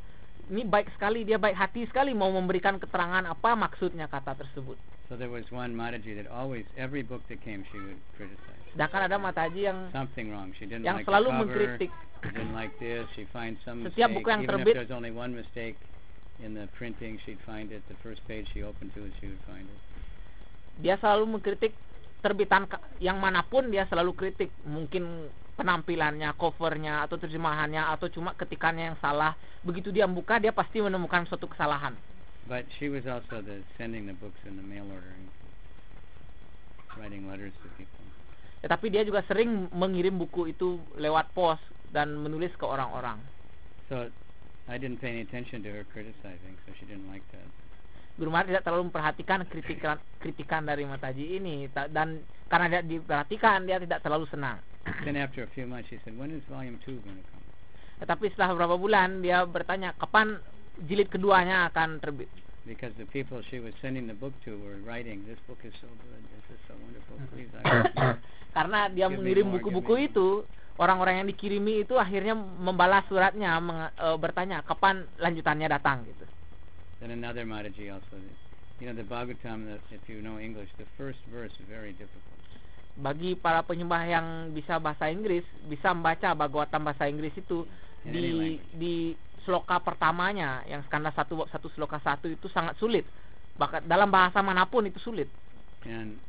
ini baik sekali, dia baik hati sekali mau memberikan keterangan apa maksudnya kata tersebut. So there was one Mataji that always, every book that came, she would criticize. Sedangkan ada Mataji yang Something wrong. She didn't yang like selalu the cover. mengkritik. She didn't like this. She finds some Setiap mistake. buku yang Even terbit, if there's only one mistake in the printing, she'd find it. The first page she opened to, she would find it. Dia selalu mengkritik terbitan yang manapun, dia selalu kritik. Mungkin penampilannya, covernya, atau terjemahannya, atau cuma ketikannya yang salah. Begitu dia buka, dia pasti menemukan suatu kesalahan. But she was also the sending the books in the mail order and writing letters to people. Tetapi dia juga sering mengirim buku itu lewat pos dan menulis ke orang-orang. So I didn't pay any attention to her criticizing, so she didn't like that. Guru Maharaj tidak terlalu memperhatikan kritikan kritikan dari Mataji ini, dan karena dia diperhatikan dia tidak terlalu senang. Then after a few months she said, "When is volume two going to come?" Tetapi setelah beberapa bulan dia bertanya kapan jilid keduanya akan terbit. Because the people she was sending the book to were writing, "This book is so good, this is so wonderful, please." I Karena dia mengirim buku-buku itu, orang-orang yang dikirimi itu akhirnya membalas suratnya, meng, e, bertanya kapan lanjutannya datang gitu. Then another Mataji also, you know, the Bhagavatam, if you know English, the first verse is very difficult. Bagi para penyembah yang bisa bahasa Inggris, bisa membaca Bhagavatam bahasa Inggris itu In di di sloka pertamanya, yang skanda satu satu sloka satu itu sangat sulit. Bahkan dalam bahasa manapun itu sulit. And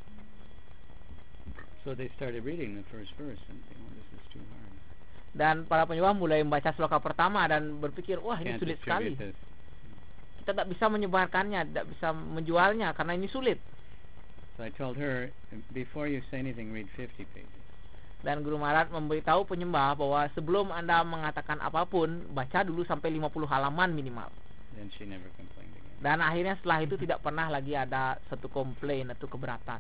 so they started reading the first verse and thinking, "Oh, this is too hard." Dan para penyembah mulai membaca sloka pertama dan berpikir, wah ini Can't sulit sekali. distribute this. Kita tidak bisa menyebarkannya, tidak bisa menjualnya karena ini sulit. So I told her, before you say anything, read fifty pages. Dan Guru Maharaj memberitahu penyembah bahwa sebelum Anda mengatakan apapun, baca dulu sampai lima puluh halaman minimal. Then she never complained again. Dan akhirnya setelah itu tidak pernah lagi ada satu komplain atau keberatan.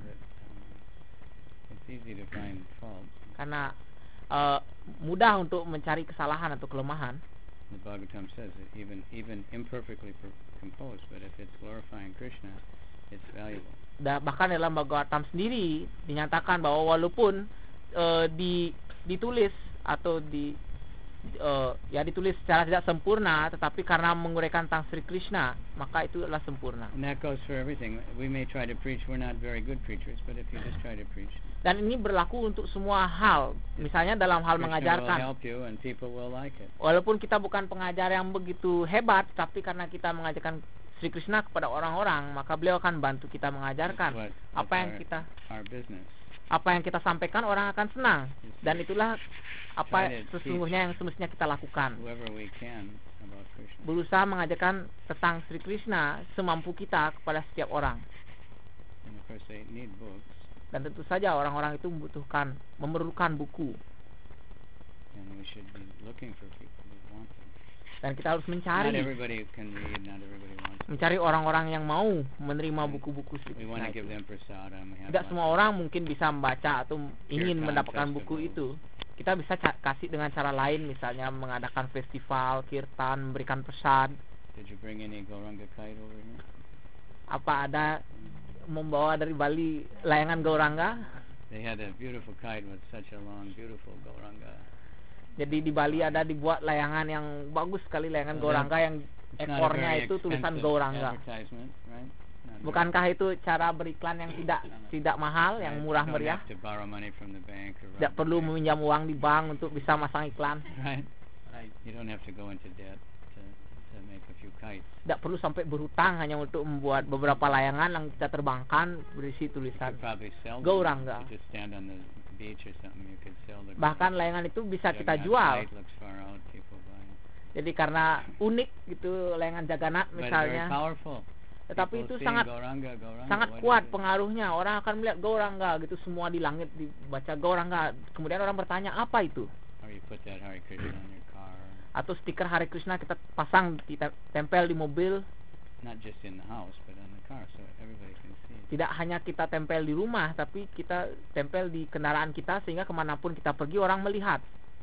It's easy to find fault. Karena uh, mudah untuk mencari kesalahan atau kelemahan. The Bhagavatam says that even even imperfectly per- composed, but if it's glorifying Krishna, it's valuable. Dan bahkan dalam Bhagavatam sendiri dinyatakan bahwa walaupun uh, di ditulis atau di uh, ya ditulis secara tidak sempurna, tetapi karena menguraikan tentang Sri Krishna, maka itu adalah sempurna. And that goes for everything. We may try to preach, we're not very good preachers, but if you just try to preach, dan ini berlaku untuk semua hal. Misalnya dalam hal Krishna will mengajarkan. help you and people will like it. Walaupun kita bukan pengajar yang begitu hebat, tapi karena kita mengajarkan Sri Krishna kepada orang-orang, maka beliau akan bantu kita mengajarkan What, apa yang our, kita our business. apa yang kita sampaikan, orang akan senang. Dan itulah apa Try to sesungguhnya yang semestinya kita lakukan. Whoever we can about Krishna. Berusaha mengajarkan tentang Sri Krishna semampu kita kepada setiap orang. And of course they need books. Dan tentu saja orang-orang itu membutuhkan, memerlukan buku. And we should be looking for people who want them. Dan kita harus Not mencari everybody can read, not everybody wants them. mencari orang-orang yang mau menerima buku-buku Sri We want Krishna to give itu. them prasadam. We have Tidak lots semua of- orang mungkin bisa membaca atau ingin Kirtan mendapatkan festival. buku itu. Kita bisa ca- kasih dengan cara lain, misalnya mengadakan festival, kirtan, memberikan pesan. Did you bring any Gauranga kite over here? Apa ada membawa dari Bali layangan Gauranga? They had a beautiful kite with such a long, beautiful Gauranga. Jadi di Bali ada dibuat layangan yang bagus sekali, layangan Oh, Gauranga yang It's not a ekornya very itu tulisan expensive Gauranga. advertisement, right? Not very- Bukankah itu cara beriklan yang tidak tidak mahal, yang Right. murah You don't meriah? have to borrow money from the bank or rob Tidak the perlu bank. meminjam uang di bank untuk bisa masang iklan. Right? You don't have to go into debt to, to make a few kites. Tidak perlu sampai berhutang hanya untuk membuat beberapa layangan yang kita terbangkan berisi You tulisan. could probably sell them. Gauranga. You just stand on the beach or something, you could sell the Bahkan layangan itu bisa kita Jagannath jual. kite looks far out, people buy it. Jadi karena unik gitu layangan Jagannath But very misalnya. powerful. Tetapi People itu seeing sangat Gauranga, Gauranga, sangat what is kuat it? pengaruhnya. Orang akan melihat Gauranga gitu, semua di langit dibaca Gauranga. Kemudian orang bertanya apa itu? Or you put that Hare Krishna on your car. Atau stiker Hare Krishna kita pasang, kita tempel di mobil. Not just in the house, but on the car, so everybody can see it. Tidak hanya kita tempel di rumah, tapi kita tempel di kendaraan kita sehingga kemanapun kita pergi orang melihat.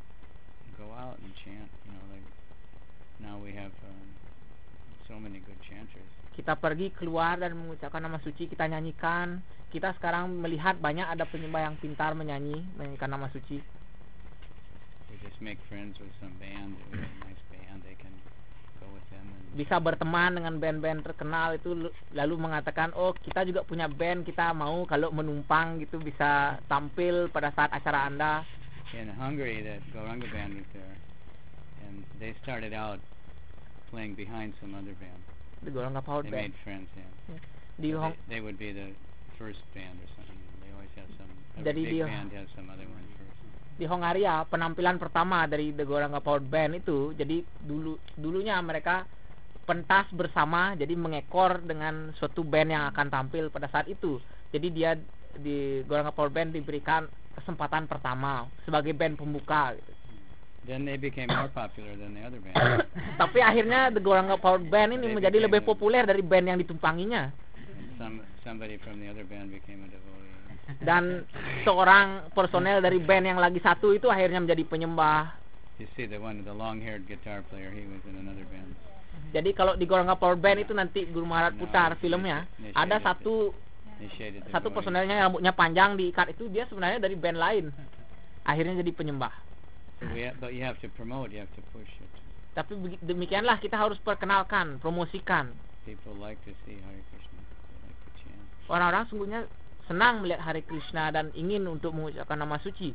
Go out and chant, you know, like now we have um, so many good chanters. Kita pergi keluar dan mengucapkan nama suci, kita nyanyikan. Kita sekarang melihat banyak ada penyembah yang pintar menyanyi, menyanyikan nama suci. We just make friends with some band, we have a nice band, they can go with that. bisa berteman dengan band-band terkenal itu, lalu mengatakan, oh kita juga punya band, kita mau kalau menumpang gitu bisa tampil pada saat acara Anda. In Hungary, that Gauranga band was there, and they started out playing behind some other band. The Gauranga Power They Band. made friends, yeah. Di So Hong they, they would be the first band or something. They always have some. Jadi Every big dia- band has some other one first. di Hongaria, penampilan pertama dari The Gauranga Power Band itu, jadi dulu dulunya mereka pentas bersama, jadi mengekor dengan suatu band yang akan tampil pada saat itu. Jadi dia di Gauranga Power Band diberikan kesempatan pertama sebagai band pembuka gitu. Then they became more popular than the other band. Tapi akhirnya The Gauranga Power Band ini They menjadi became lebih a- populer dari band yang ditumpanginya. And some somebody from the other band became a devotee. Dan seorang personel dari band yang lagi satu itu akhirnya menjadi penyembah. You see the one, the long-haired guitar player, he was in another band. Jadi kalau di Gauranga Power Band itu nanti Guru Maharaj No, putar it's- filmnya, it's- ada it's- satu Initiated the satu devotee. personelnya yang rambutnya panjang diikat itu, dia sebenarnya dari band lain. Akhirnya jadi penyembah. So we ha- but you have to promote, you have to push it. Tapi begi- demikianlah kita harus perkenalkan, promosikan. People like to see Hare Krishna. They like to chant. Orang-orang sungguhnya senang melihat Hare Krishna dan ingin untuk mengucapkan nama suci.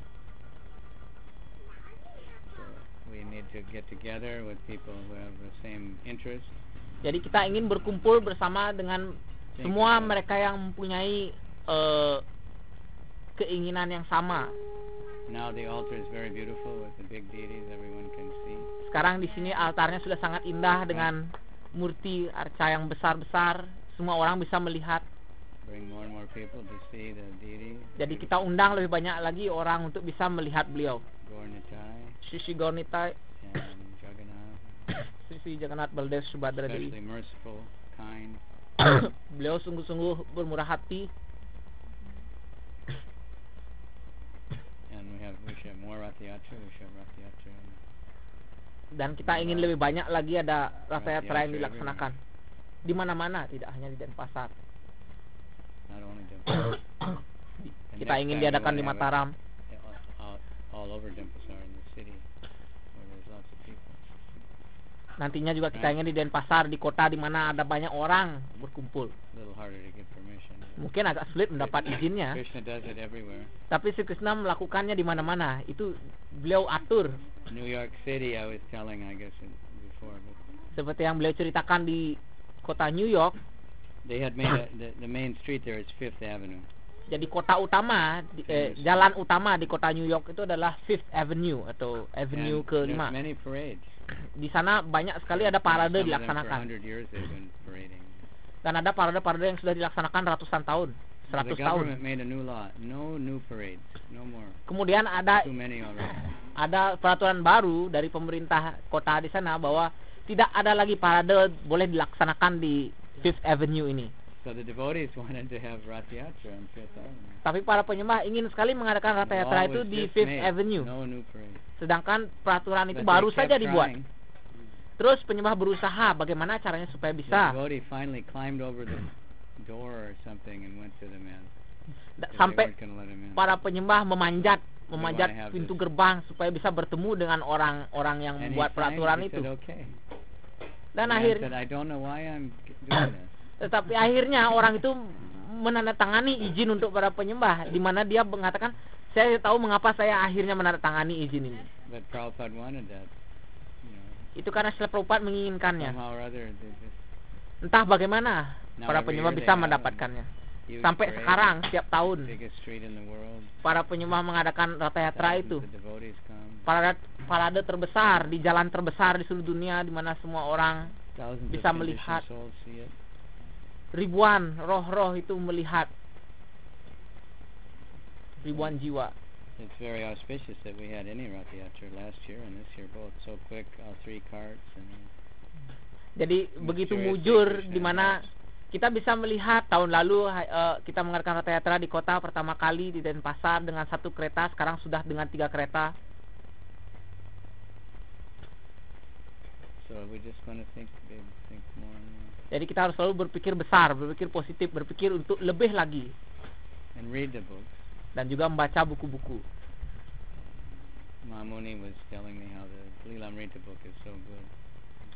So we need to get together with people who have the same interest. Jadi kita ingin berkumpul bersama dengan semua mereka yang mempunyai eh, keinginan yang sama. Now the altar is very beautiful with the big deities everyone can see. Sekarang di sini altarnya sudah sangat indah dengan murti arca yang besar-besar, semua orang bisa melihat. Bring more and more people to see the deity. Jadi kita undang lebih banyak lagi orang untuk bisa melihat beliau. Gaurnitai Sri Gaurnitai, and Jagannath. Sri Jagannath Baldev Subhadra Dewi. Especially merciful, kind. Beliau sungguh-sungguh bermurah hati. And we have we should have more Rathayatra. We should have Rathayatra. Dan kita ingin lebih banyak lagi ada rasa Rath yatra yang Yatra dilaksanakan di mana-mana, tidak hanya di Denpasar. Not only the And Kita next ingin time we diadakan wanna di have it Mataram all, all, all over Denpasar in the city where there's lots of people. nantinya juga kita ingin di Denpasar, di kota di mana ada banyak orang berkumpul. A little harder to get permission. Mungkin agak sulit mendapat izinnya, Krishna does it everywhere. tapi Sri Krishna melakukannya di mana-mana. Itu beliau atur. New York City, I was telling, I guess, in, before, but Seperti yang beliau ceritakan di kota New York. they had made a, the, the main street there is Fifth Avenue. Jadi kota utama, di- eh, jalan utama di kota New York itu adalah Fifth Avenue atau Avenue And kelima. there's many parades. Di sana banyak sekali ada parade Some of them for a dilaksanakan. hundred years they've been parading. Dan ada parade-parade yang sudah dilaksanakan ratusan tahun, So the seratus tahun. government made a new law. No new parades. No more. Kemudian ada Too many already. ada peraturan baru dari pemerintah kota di sana bahwa tidak ada lagi parade boleh dilaksanakan di Fifth Avenue ini. So the devotees wanted to have Rath Yatra on Fifth Avenue. Tapi para penyembah ingin sekali mengadakan Ratha The Yatra law itu was di just Fifth made. Avenue. No new parade. Sedangkan peraturan itu But baru they kept saja dibuat. trying. Terus penyembah berusaha bagaimana caranya supaya The bisa. devotee finally climbed over the door or something and went to the man. Da- They Sampai weren't gonna let him in. para penyembah memanjat wanna memanjat have pintu this. gerbang supaya bisa bertemu dengan orang-orang yang And he membuat signed, peraturan he itu. said, okay. Dan The man akhir said, I don't know why I'm g- doing this. tetapi akhirnya orang itu menandatangani izin untuk para penyembah, di mana dia mengatakan, saya tahu mengapa saya akhirnya menandatangani izin ini. But Prabhupada wanted that. You know, Itu karena Srila Prabhupada menginginkannya. somehow or other, they just Entah bagaimana Now para every penyembah year bisa they have mendapatkan huge Sampai parade, sekarang setiap tahun biggest street in the world. para penyembah mengadakan Ratha Yatra Thousands itu. of devotees come. Parade parade terbesar di jalan terbesar di seluruh dunia, di mana semua orang, Thousands bisa of melihat. conditioned souls see it. ribuan roh-roh itu melihat, ribuan jiwa. It's very auspicious that we had any Rath Yatra last year and this year both so quick, all three carts and Jadi Mysterious begitu Krishna mujur and di mana kita bisa melihat tahun lalu eh, kita mengadakan Ratha Yatra di kota pertama kali di Denpasar dengan satu kereta, sekarang sudah dengan tiga kereta. so we just want to think big, think more and more. Jadi kita harus selalu berpikir besar, berpikir positif, berpikir untuk lebih lagi, And read the books. dan juga membaca buku-buku. Mamuni was telling me how the Lilamrita book is so good.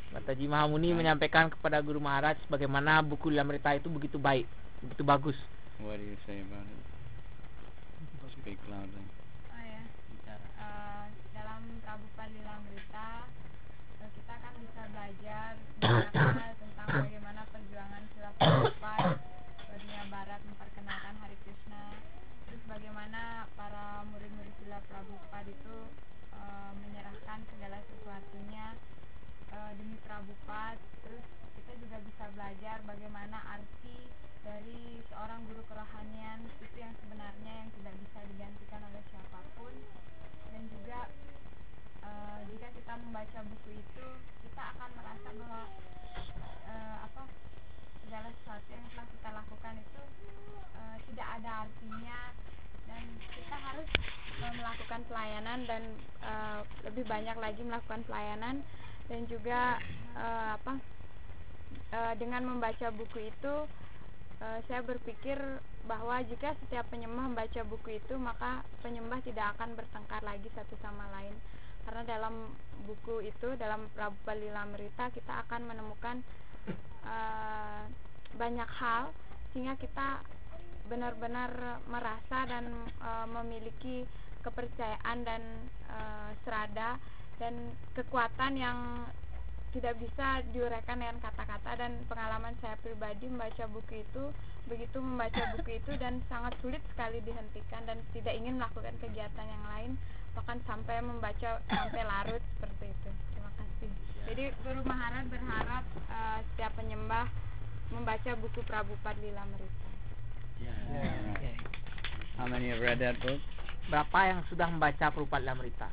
Mataji Mahamuni menyampaikan kepada Guru Maharaj bagaimana buku Lilamrita itu begitu baik, begitu bagus. What do you say about it? Speak loudly. Oh ya, uh, dalam Prabhupada Lilamrita uh, kita kan bisa belajar banyak tentang bagaimana perjuangan Srila Prabhupada ke dunia barat memperkenalkan Hari Krishna. Terus bagaimana para murid-murid Srila Prabhupada itu uh, menyerahkan segala sesuatunya uh, demi Prabhupada. Terus kita juga bisa belajar bagaimana arti dari seorang guru kerohanian itu yang sebenarnya yang tidak bisa digantikan oleh siapapun. Dan juga uh, jika kita membaca buku itu, kita akan merasa bahwa uh, apa segala sesuatu yang telah kita lakukan itu uh, tidak ada artinya, dan kita harus uh, melakukan pelayanan dan uh, lebih banyak lagi melakukan pelayanan. Dan juga uh, apa uh, dengan membaca buku itu Uh, saya berpikir bahwa jika setiap penyembah membaca buku itu, maka penyembah tidak akan bertengkar lagi satu sama lain. Karena dalam buku itu, dalam Prabhupada Lilamrita, kita akan menemukan uh, banyak hal sehingga kita benar-benar merasa dan uh, memiliki kepercayaan dan uh, serada dan kekuatan yang tidak bisa diuraikan dengan kata-kata. Dan pengalaman saya pribadi membaca buku itu, begitu membaca buku itu dan sangat sulit sekali dihentikan dan tidak ingin melakukan kegiatan yang lain, bahkan sampai membaca sampai larut seperti itu. Terima kasih. Jadi Guru Maharaj berharap uh, setiap penyembah membaca buku Prabhupada Lilamrita. Yeah. Okay. How many have read that book? Berapa yang sudah membaca Prabhupada Lilamrita?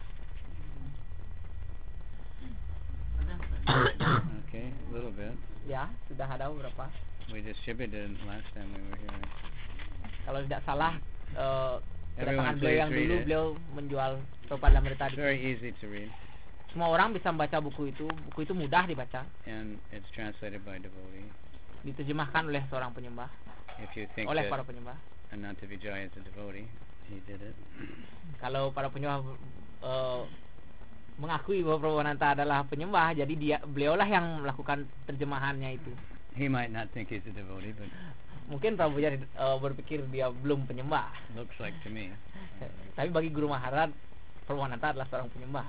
Okay, a little bit. Ya, sudah ada beberapa. We distributed it last time we were here. Kalau tidak salah, uh, kedatangan Everyone beliau yang please dulu read it. beliau menjual Prabhupada Lilamrita. It's very easy to read, Semua orang bisa membaca buku itu. Buku itu mudah dibaca. and it's translated by devotee. Diterjemahkan oleh seorang penyembah, If you think oleh that para penyembah. Ananta Vijaya is a devotee, he did it. Kalau para penyembah uh, mengakui bahwa Prabhupada adalah penyembah, jadi dia beliaulah yang melakukan terjemahannya itu. He might not think he's a devotee, but Mungkin Prabhupada uh, berpikir dia belum penyembah. looks like to me. Tapi bagi Guru Maharaj, Prabhupada adalah seorang penyembah.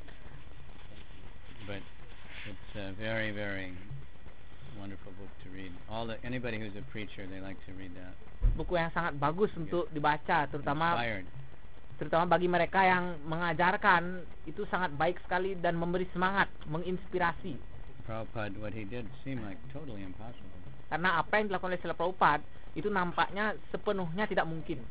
But it's a very, very wonderful book to read. All the anybody who's a preacher, they like to read that. Buku yang sangat bagus untuk dibaca, terutama Inspired. terutama bagi mereka yang mengajarkan, itu sangat baik sekali dan memberi semangat, menginspirasi. Prabhupada, what he did seemed like totally impossible. Karena apa yang dilakukan oleh Srila Prabhupada itu nampaknya sepenuhnya tidak mungkin.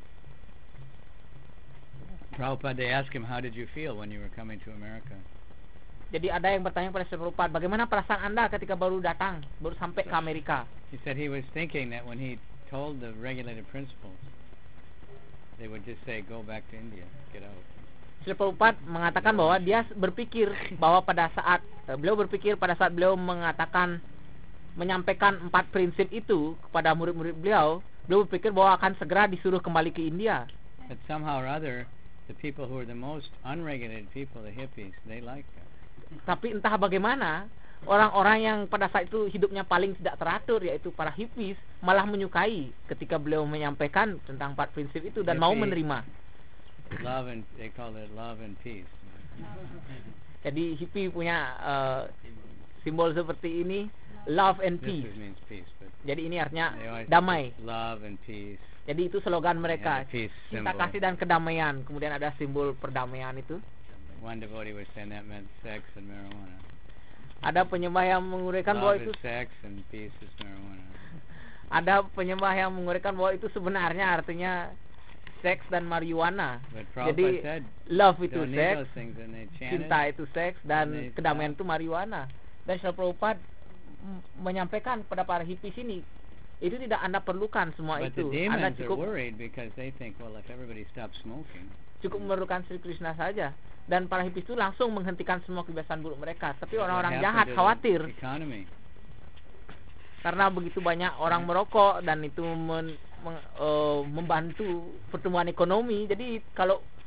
Prabhupada, they asked him, how did you feel when you were coming to America? Jadi ada yang bertanya kepada Srila Prabhupada, bagaimana perasaan Anda ketika baru datang, baru sampai ke Amerika? He said he was thinking that when he told the regulated principles, they would just say, go back to India, get out. Srila Prabhupada mengatakan bahwa dia berpikir bahwa pada saat beliau berpikir pada saat beliau mengatakan menyampaikan empat prinsip itu kepada murid-murid beliau, beliau berpikir bahwa akan segera disuruh kembali ke India. But somehow or other, the people who are the most unregulated people, the hippies, they like that. Tapi entah bagaimana, orang-orang yang pada saat itu hidupnya paling tidak teratur, yaitu para hippies, malah menyukai ketika beliau menyampaikan tentang empat prinsip itu dan mau menerima. Love and they call it love and peace. Jadi hippie punya uh, simbol seperti ini, love and This peace. is- means peace, but Jadi ini artinya they always damai. say love and peace. Jadi itu slogan mereka, And the peace cinta symbol. kasih dan kedamaian. Kemudian ada simbol perdamaian itu. One devotee was saying that meant sex and marijuana. Ada penyembah yang menguraikan bahwa Love itu is sex and peace is marijuana. ada penyembah yang menguraikan bahwa itu sebenarnya artinya seks dan marijuana. But Jadi Prabhupada said, love itu don't need seks, those things, and they chanted. cinta itu seks, And dan they kedamaian stopped. itu marijuana. Dan Srila Prabhupada m- menyampaikan kepada para hippies ini, itu tidak Anda perlukan semua But the itu. Anda demons are cukup worried because they think, well, if everybody stops smoking, cukup memerlukan Sri Krishna saja. Dan para hippies itu langsung menghentikan semua kebiasaan buruk mereka. Tapi what orang-orang happened jahat to the khawatir economy? karena begitu banyak orang merokok dan itu men- meng- eh, membantu pertumbuhan ekonomi. Jadi kalau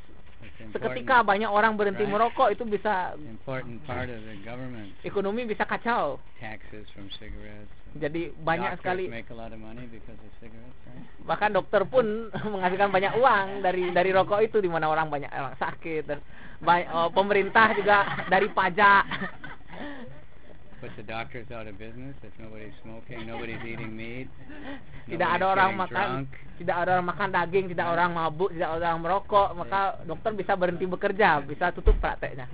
It's Seketika important, banyak orang berhenti right? merokok, itu bisa important part of the government. ekonomi bisa kacau. Taxes from cigarettes. Jadi banyak Doctors sekali, make a lot of money because of cigarettes, right? bahkan dokter pun menghasilkan banyak uang dari dari rokok itu, di mana orang banyak orang sakit, dan banyak, oh, pemerintah juga dari pajak. Put the doctors out of business if nobody's smoking, nobody's eating meat. Tidak nobody's ada orang getting makan, drunk. tidak ada orang makan daging, tidak orang mabuk, tidak ada orang merokok, maka dokter bisa berhenti bekerja, bisa tutup prakteknya.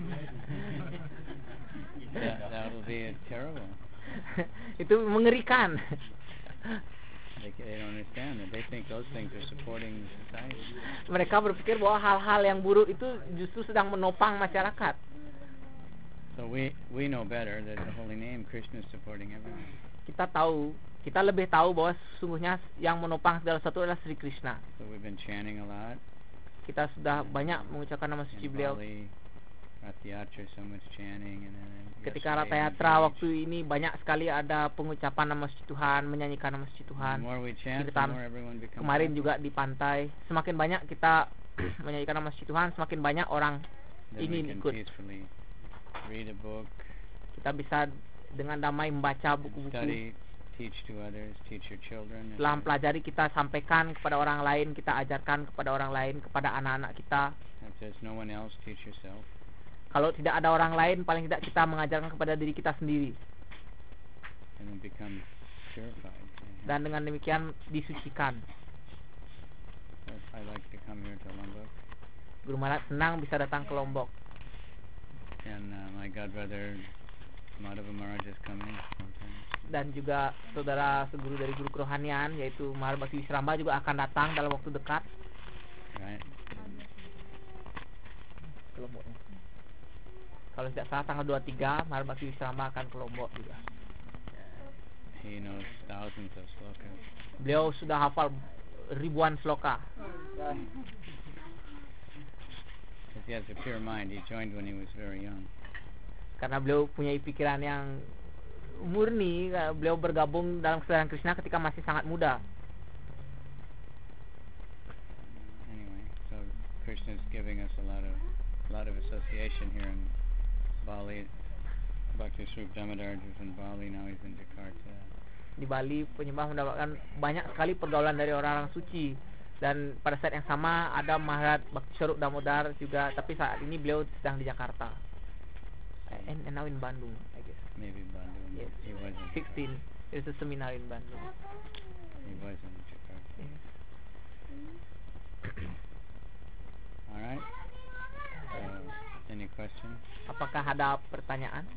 That, that'll be terrible. Itu mengerikan. They, they don't understand that. They think those things are supporting society. Mereka berpikir bahwa hal-hal yang buruk itu justru sedang menopang masyarakat. So we we know better that the holy name Krishna is supporting everyone. Kita tahu, kita lebih tahu bahwa sesungguhnya yang menopang segala sesuatu adalah Sri Krishna. So we've been chanting a lot. Kita sudah banyak mengucapkan nama suci In beliau. Bali, Ratiyatra, so much chanting, and then Ketika yesterday in Ratayatra the waktu ini banyak sekali ada pengucapan nama suci Tuhan, menyanyikan nama suci The Tuhan. more we chant, the Kirtan. more everyone becomes Kemarin happy. juga di pantai, semakin banyak kita menyanyikan nama suci Tuhan, semakin banyak orang Then we ingin can ikut. peacefully read a book, Kita bisa dengan damai membaca and buku-buku. study, teach to others, teach your children. if Setelah you're- mempelajari, kita sampaikan kepada orang lain, kita ajarkan kepada orang lain, kepada anak-anak kita. If there's no one else, teach yourself. Kalau tidak ada orang lain, paling tidak kita mengajarkan kepada diri kita sendiri. And then become purified. Dan dengan demikian disucikan. Yes, I like to come here to Lombok. Guru Maharaj senang bisa datang ke Lombok. And uh, my godbrother Madhava Maharaj is coming sometimes. Dan juga saudara seguru dari guru kerohanian, yaitu Mahar Bhakti Wisramba, juga akan datang dalam waktu dekat Right? ke Lomboknya. Kalau tidak salah tanggal dua puluh tiga Mahar Bhakti Wisramba akan ke Lombok juga. He knows thousands of slokas. Beliau sudah hafal ribuan sloka. Because he has a pure mind. He joined when he was very young. Karena beliau punya pikiran yang murni, beliau bergabung dalam kesadaran Krishna ketika masih sangat muda. Anyway, so Krishna is giving us a lot of a lot of association here in Bali. Bhakti Swarup Damodar is in Bali, now he's in Jakarta. Di Bali penyembah mendapatkan banyak sekali pergaulan dari orang-orang suci, dan pada saat yang sama ada Maharaj Bhakti Swarup Damodar juga, tapi saat ini beliau sedang di Jakarta. And, and now in Bandung, I guess. Maybe Bandung. Yes. He was in sixteen. There's a seminar in Bandung. He was in Jakarta. Yes. All right. So, any questions? Apakah ada pertanyaan?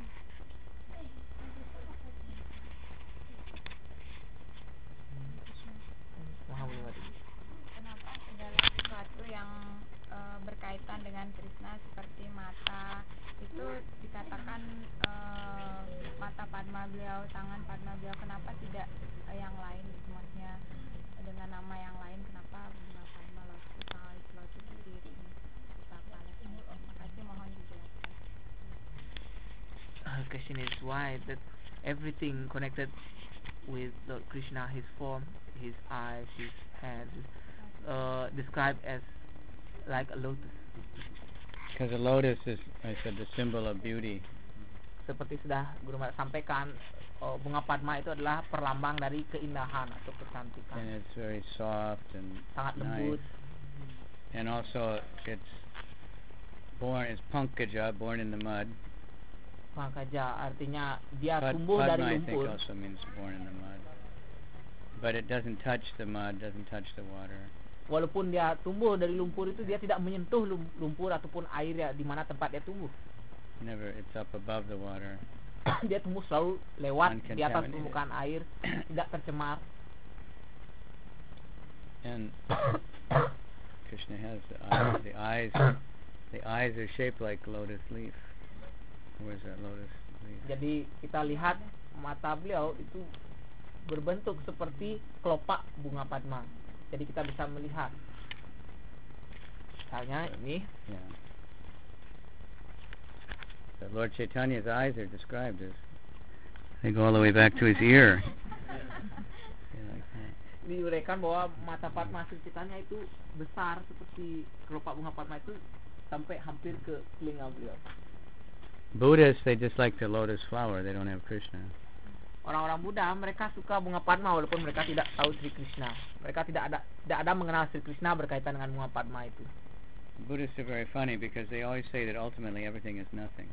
Kenapa segala sesuatu yang eh, berkaitan dengan Krishna seperti mata itu dikatakan eh, mata Padma beliau, tangan Padma beliau, kenapa tidak eh, yang lain gitu, maksudnya dengan nama yang lain, kenapa bunga Padma, lotus tangan, lotus diri, betapa Terima kasih, mohon dijelaskan. Her question is why that everything connected with Lord Krishna, his form, his eyes, his hands, uh, described as like a lotus. Because a lotus is, I said, the symbol of beauty. Seperti sudah Guru Maharaj sampaikan, uh, bunga Padma itu adalah perlambang dari keindahan atau kecantikan. And it's very soft and Sangat nice. lembut. And also, it's born, it's Pankaja, born in the mud. Pangkaja artinya dia Pad- tumbuh Padma, dari I think, lumpur. also means born in the mud. But it doesn't touch the mud, doesn't touch the water. Walaupun dia tumbuh dari lumpur itu, dia tidak menyentuh lum- lumpur ataupun air ya, di mana tempat dia tumbuh. Never, it's up above the water. Dia tumbuh selalu lewat di atas Uncontaminated. permukaan air, tidak tercemar. And Krishna has the eyes. The eyes, the eyes are shaped like lotus leaf. Where's that lotus leaf? Jadi kita lihat mata beliau itu berbentuk seperti kelopak bunga Padma. Jadi kita bisa melihat. Misalnya ini, Yeah. So Lord Chaitanya's eyes are described as they go all the way back to his ear. Yeah, like that. diuraikan bahwa mata Padma Sri Chaitanya itu besar seperti kelopak bunga Padma itu sampai hampir ke telinga beliau. Buddhists, they just like the lotus flower. They don't have Krishna. Orang-orang Buddha mereka suka bunga Padma walaupun mereka tidak tahu Sri Krishna. Mereka tidak ada tidak ada mengenal Sri Krishna berkaitan dengan bunga Padma itu. Buddhists are very funny because they always say that ultimately everything is nothing.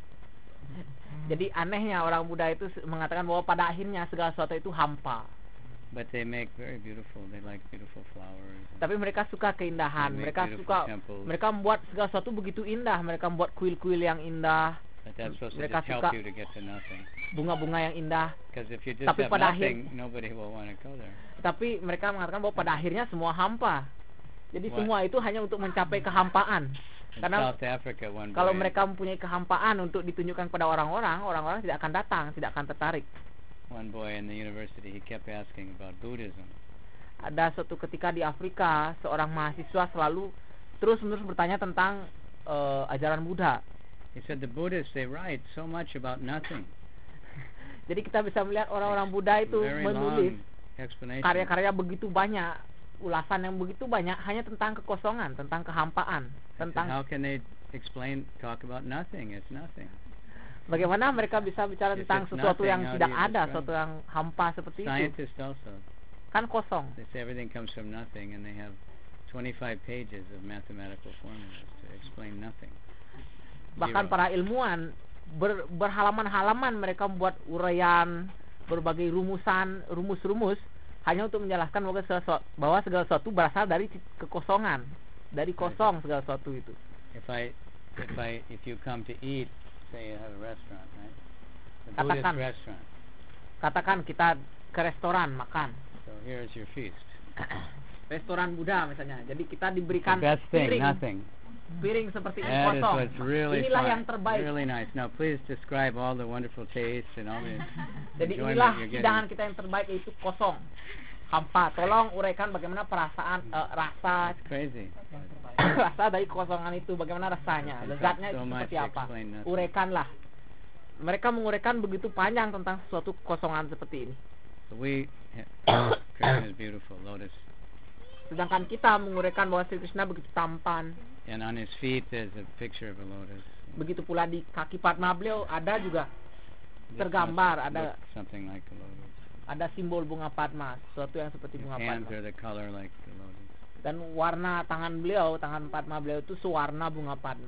Jadi anehnya orang Buddha itu mengatakan bahwa pada akhirnya segala sesuatu itu hampa. But they make very beautiful. They like beautiful flowers. Tapi mereka suka keindahan. They make Mereka beautiful suka temples. mereka membuat segala sesuatu begitu indah. Mereka membuat kuil-kuil yang indah, But that's supposed to mereka just help suka you to get to nothing. bunga-bunga yang indah. Because if you just Tapi have pada nothing, nobody will want to go there. Tapi mereka mengatakan bahwa pada akhirnya semua hampa. Jadi What? semua itu hanya untuk mencapai kehampaan. In Karena South Africa, one kalau boy, mereka mempunyai kehampaan untuk ditunjukkan kepada orang-orang, orang-orang tidak akan datang, tidak akan tertarik. one boy in the university, he kept asking about Buddhism. Ada suatu ketika di Afrika, seorang mahasiswa selalu terus-menerus bertanya tentang uh, ajaran Buddha. He said the Buddhists, they write so much about nothing. Jadi kita bisa melihat orang-orang Buddha itu Very menulis long explanation. karya-karya begitu banyak, ulasan yang begitu banyak hanya tentang kekosongan, tentang kehampaan, I said, tentang how can they explain, talk about nothing? It's nothing. bagaimana mereka bisa bicara If tentang it's sesuatu nothing, yang how do tidak you ada, describe sesuatu yang hampa seperti itu. Scientists also, Kan kosong. they say everything comes from nothing, and they have twenty-five pages of mathematical formulas to explain nothing. Bahkan Zero. para ilmuwan ber, berhalaman-halaman mereka membuat uraian, berbagai rumusan, rumus-rumus hanya untuk menjelaskan bahwa segala sesuatu, bahwa segala sesuatu berasal dari kekosongan, dari kosong segala sesuatu itu. If I, if I, if you come to eat, say you have a restaurant, right? A Buddhist Katakan. restaurant. Katakan kita ke restoran makan, So here's your feast. restoran Buddha misalnya. Jadi kita The diberikan best thing, piring, nothing. piring seperti ini That is kosong. what's really Inilah fun, yang terbaik. really nice. Now please describe all the wonderful tastes and all the Jadi enjoyment inilah you're hidangan getting. kita yang terbaik, yaitu kosong, hampa. Tolong uraikan bagaimana perasaan, eh, rasa, It's crazy. rasa dari kosongan itu, bagaimana rasanya, It's lezatnya so itu much seperti to apa. explain nothing. Uraikanlah. Mereka menguraikan begitu panjang tentang suatu kosongan seperti ini. So we, Krishna is beautiful, lotus. Sedangkan kita menguraikan bahwa Sri Krishna begitu tampan. And on his feet there's a picture of a lotus. Begitu pula di kaki Padma beliau ada juga This tergambar, must ada look something like a lotus. ada simbol bunga Padma, sesuatu yang seperti His bunga hands Padma. are the color like the lotus. Dan warna tangan beliau, tangan Padma beliau itu sewarna bunga Padma.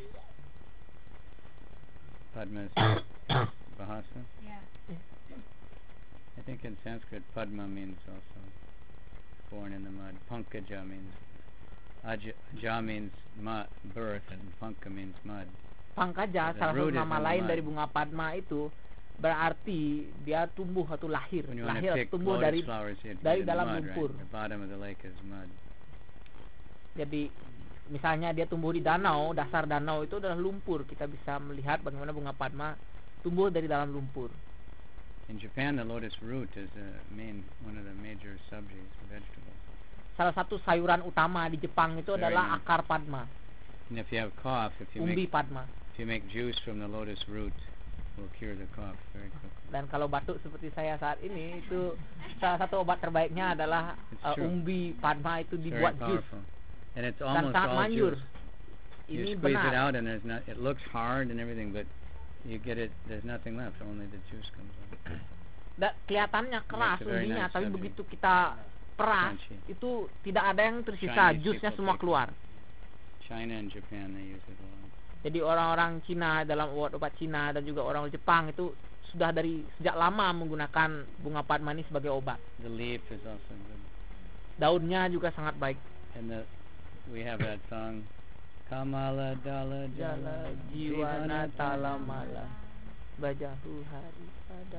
Padma is Bahasa. Ya. I think in Sanskrit Padma means also born in the mud. Pankaja means Aja, Ja means mud, birth, and Panka means mud. Pangkaja, The salah satu root is nama in the lain mud. dari bunga Padma itu berarti dia tumbuh atau lahir, When you want to lahir pick tumbuh lotus dari flowers, you have to dari get in the dalam mud, lumpur. right? The bottom of the lake is mud. Jadi misalnya dia tumbuh di danau, dasar danau itu adalah lumpur. Kita bisa melihat bagaimana bunga Padma tumbuh dari dalam lumpur. In Japan, the lotus root is a main, one of the major subsidies, vegetables. Salah satu sayuran utama di Jepang itu Very adalah nice. akar Padma, And if you have cough, if you umbi make Padma. if you make juice from the lotus root, it will cure the cough very quickly. Dan kalau batuk seperti saya saat ini, itu salah satu obat terbaiknya adalah It's uh, true. umbi Padma itu It's very dibuat jus powerful, and it's dan almost sangat all manjur. juice. Ini You squeeze it benar. out, and there's not. It looks hard and everything, but you get it. There's nothing left. Only the juice comes out. Da, kelihatannya keras It's a very umbinya, nice tapi subject. begitu kita peras Crunchy. itu tidak ada yang tersisa, Chinese jusnya people semua take it. keluar. China and Japan, they use it a lot. Jadi orang-orang Cina dalam obat-obat Cina dan juga orang Jepang itu sudah dari sejak lama menggunakan bunga Padma ini sebagai obat. The leaf is also good. Daunnya juga sangat baik. And the we have that song, Kamala Dala Jala jiwana talamala bajahu hari pada.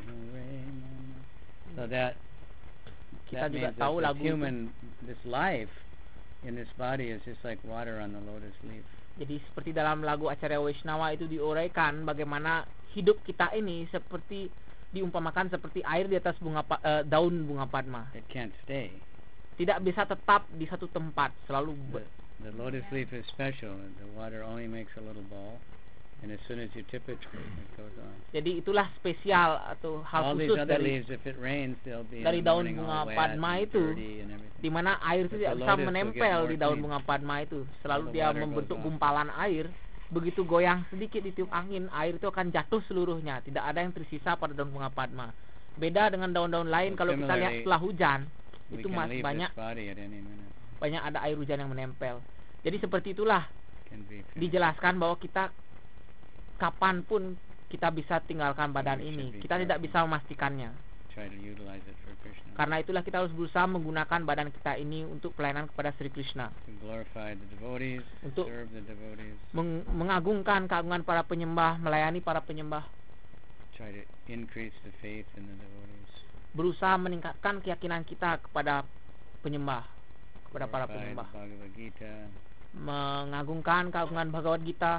So that Kita that juga means tahu that lagu this itu. human, this life in this body is just like water on the lotus leaf. Jadi seperti dalam lagu Acarya Vaishnava itu diuraikan bagaimana hidup kita ini seperti diumpamakan seperti air di atas bunga pa- eh, daun bunga Padma. It can't stay. Tidak bisa tetap di satu tempat, selalu The, ber- the lotus leaf is special. The water only makes a little ball, And as soon as you tip it, it goes on. Jadi itulah spesial atau hal All these khusus other dari leaves, if it rains, they'll be dari in the daun morning bunga all wet padma and itu, dirty and everything. di mana air itu But tidak the bisa lotus will get menempel more di daun clean. bunga padma itu. Selalu All the dia water membentuk goes off. gumpalan air. Begitu goyang sedikit ditiup angin, air itu akan jatuh seluruhnya. Tidak ada yang tersisa pada daun bunga padma. Beda dengan daun-daun lain, So kalau kita lihat similarly, setelah hujan, We itu can masih leave banyak this body at any minute. banyak ada air hujan yang menempel. Jadi seperti itulah Can be finished. dijelaskan bahwa kita kapanpun kita bisa tinggalkan badan ini. Kita tidak bisa memastikannya. Try to utilize it for Krishna. Karena itulah kita harus berusaha menggunakan badan kita ini untuk pelayanan kepada Sri Krishna. To glorify the devotees, Untuk serve the devotees, meng- mengagungkan keagungan para penyembah, melayani para penyembah, try to increase the faith in the devotees. berusaha meningkatkan keyakinan kita kepada penyembah, kepada para Glorify the penyembah, Bhagavad Gita. mengagungkan keagungan Bhagavad Gita.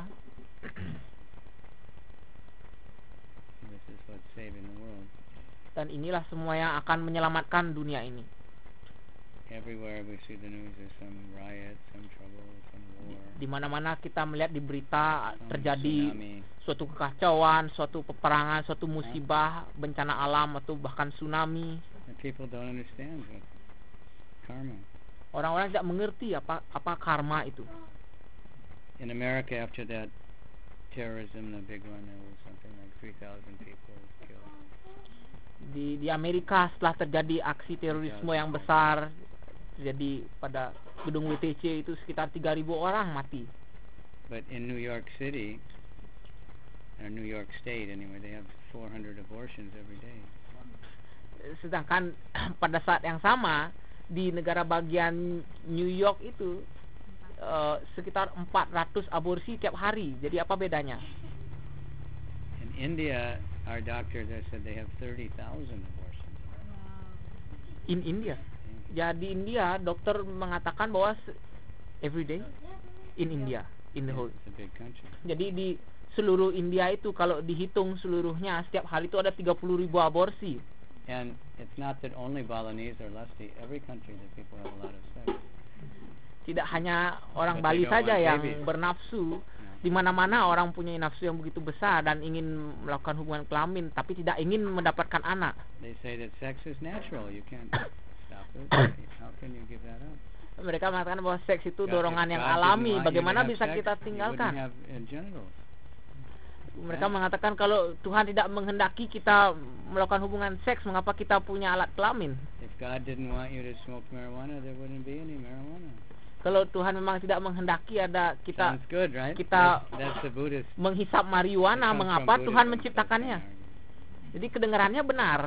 This is what's saving the world. Dan inilah semua yang akan menyelamatkan dunia ini. Everywhere we see the news, there's some riot, some trouble, some war, Di mana-mana kita melihat di berita some terjadi tsunami. suatu kekacauan, suatu peperangan, suatu musibah, bencana alam atau bahkan tsunami. And people don't understand what karma. Orang-orang tidak mengerti apa apa karma itu. In America, after that terrorism, the big one, there was something like three thousand people killed. Di di Amerika setelah terjadi aksi terorisme yang besar terjadi pada gedung W T C itu sekitar tiga ribu orang mati. But in New York City, or New York State anyway, they have four hundred abortions every day. Sedangkan pada saat yang sama di negara bagian New York itu eh, sekitar empat ratus aborsi tiap hari. Jadi apa bedanya? In India, our doctors have said they have thirty thousand abortions. In India. Ya di India dokter mengatakan bahwa se- every day in India, in the whole. It's a big country. Jadi di seluruh India itu kalau dihitung seluruhnya setiap hari itu ada tiga puluh ribu aborsi. And it's not that only Balinese are lusty. Every country that people have a lot of sex. Tidak hanya orang But they Bali don't saja want yang babies. bernafsu. Yeah. Di mana-mana orang punya nafsu yang begitu besar dan ingin melakukan hubungan kelamin tapi tidak ingin mendapatkan anak. They say that sex is natural. You can't stop it. How can you give that up? Mereka mengatakan bahwa seks itu God- dorongan if yang God didn't alami. want you to Bagaimana have bisa sex, kita you tinggalkan? wouldn't have, uh, genitals. Mereka mengatakan kalau Tuhan tidak menghendaki kita melakukan hubungan seks, mengapa kita punya alat kelamin? If God didn't want you to smoke marijuana, there wouldn't be any marijuana. Kalau Tuhan memang tidak menghendaki ada kita Sounds good, right? kita- that's, that's the Buddhist. menghisap that marijuana, comes mengapa from Tuhan Buddhism, menciptakannya? so it's an Jadi kedengarannya benar.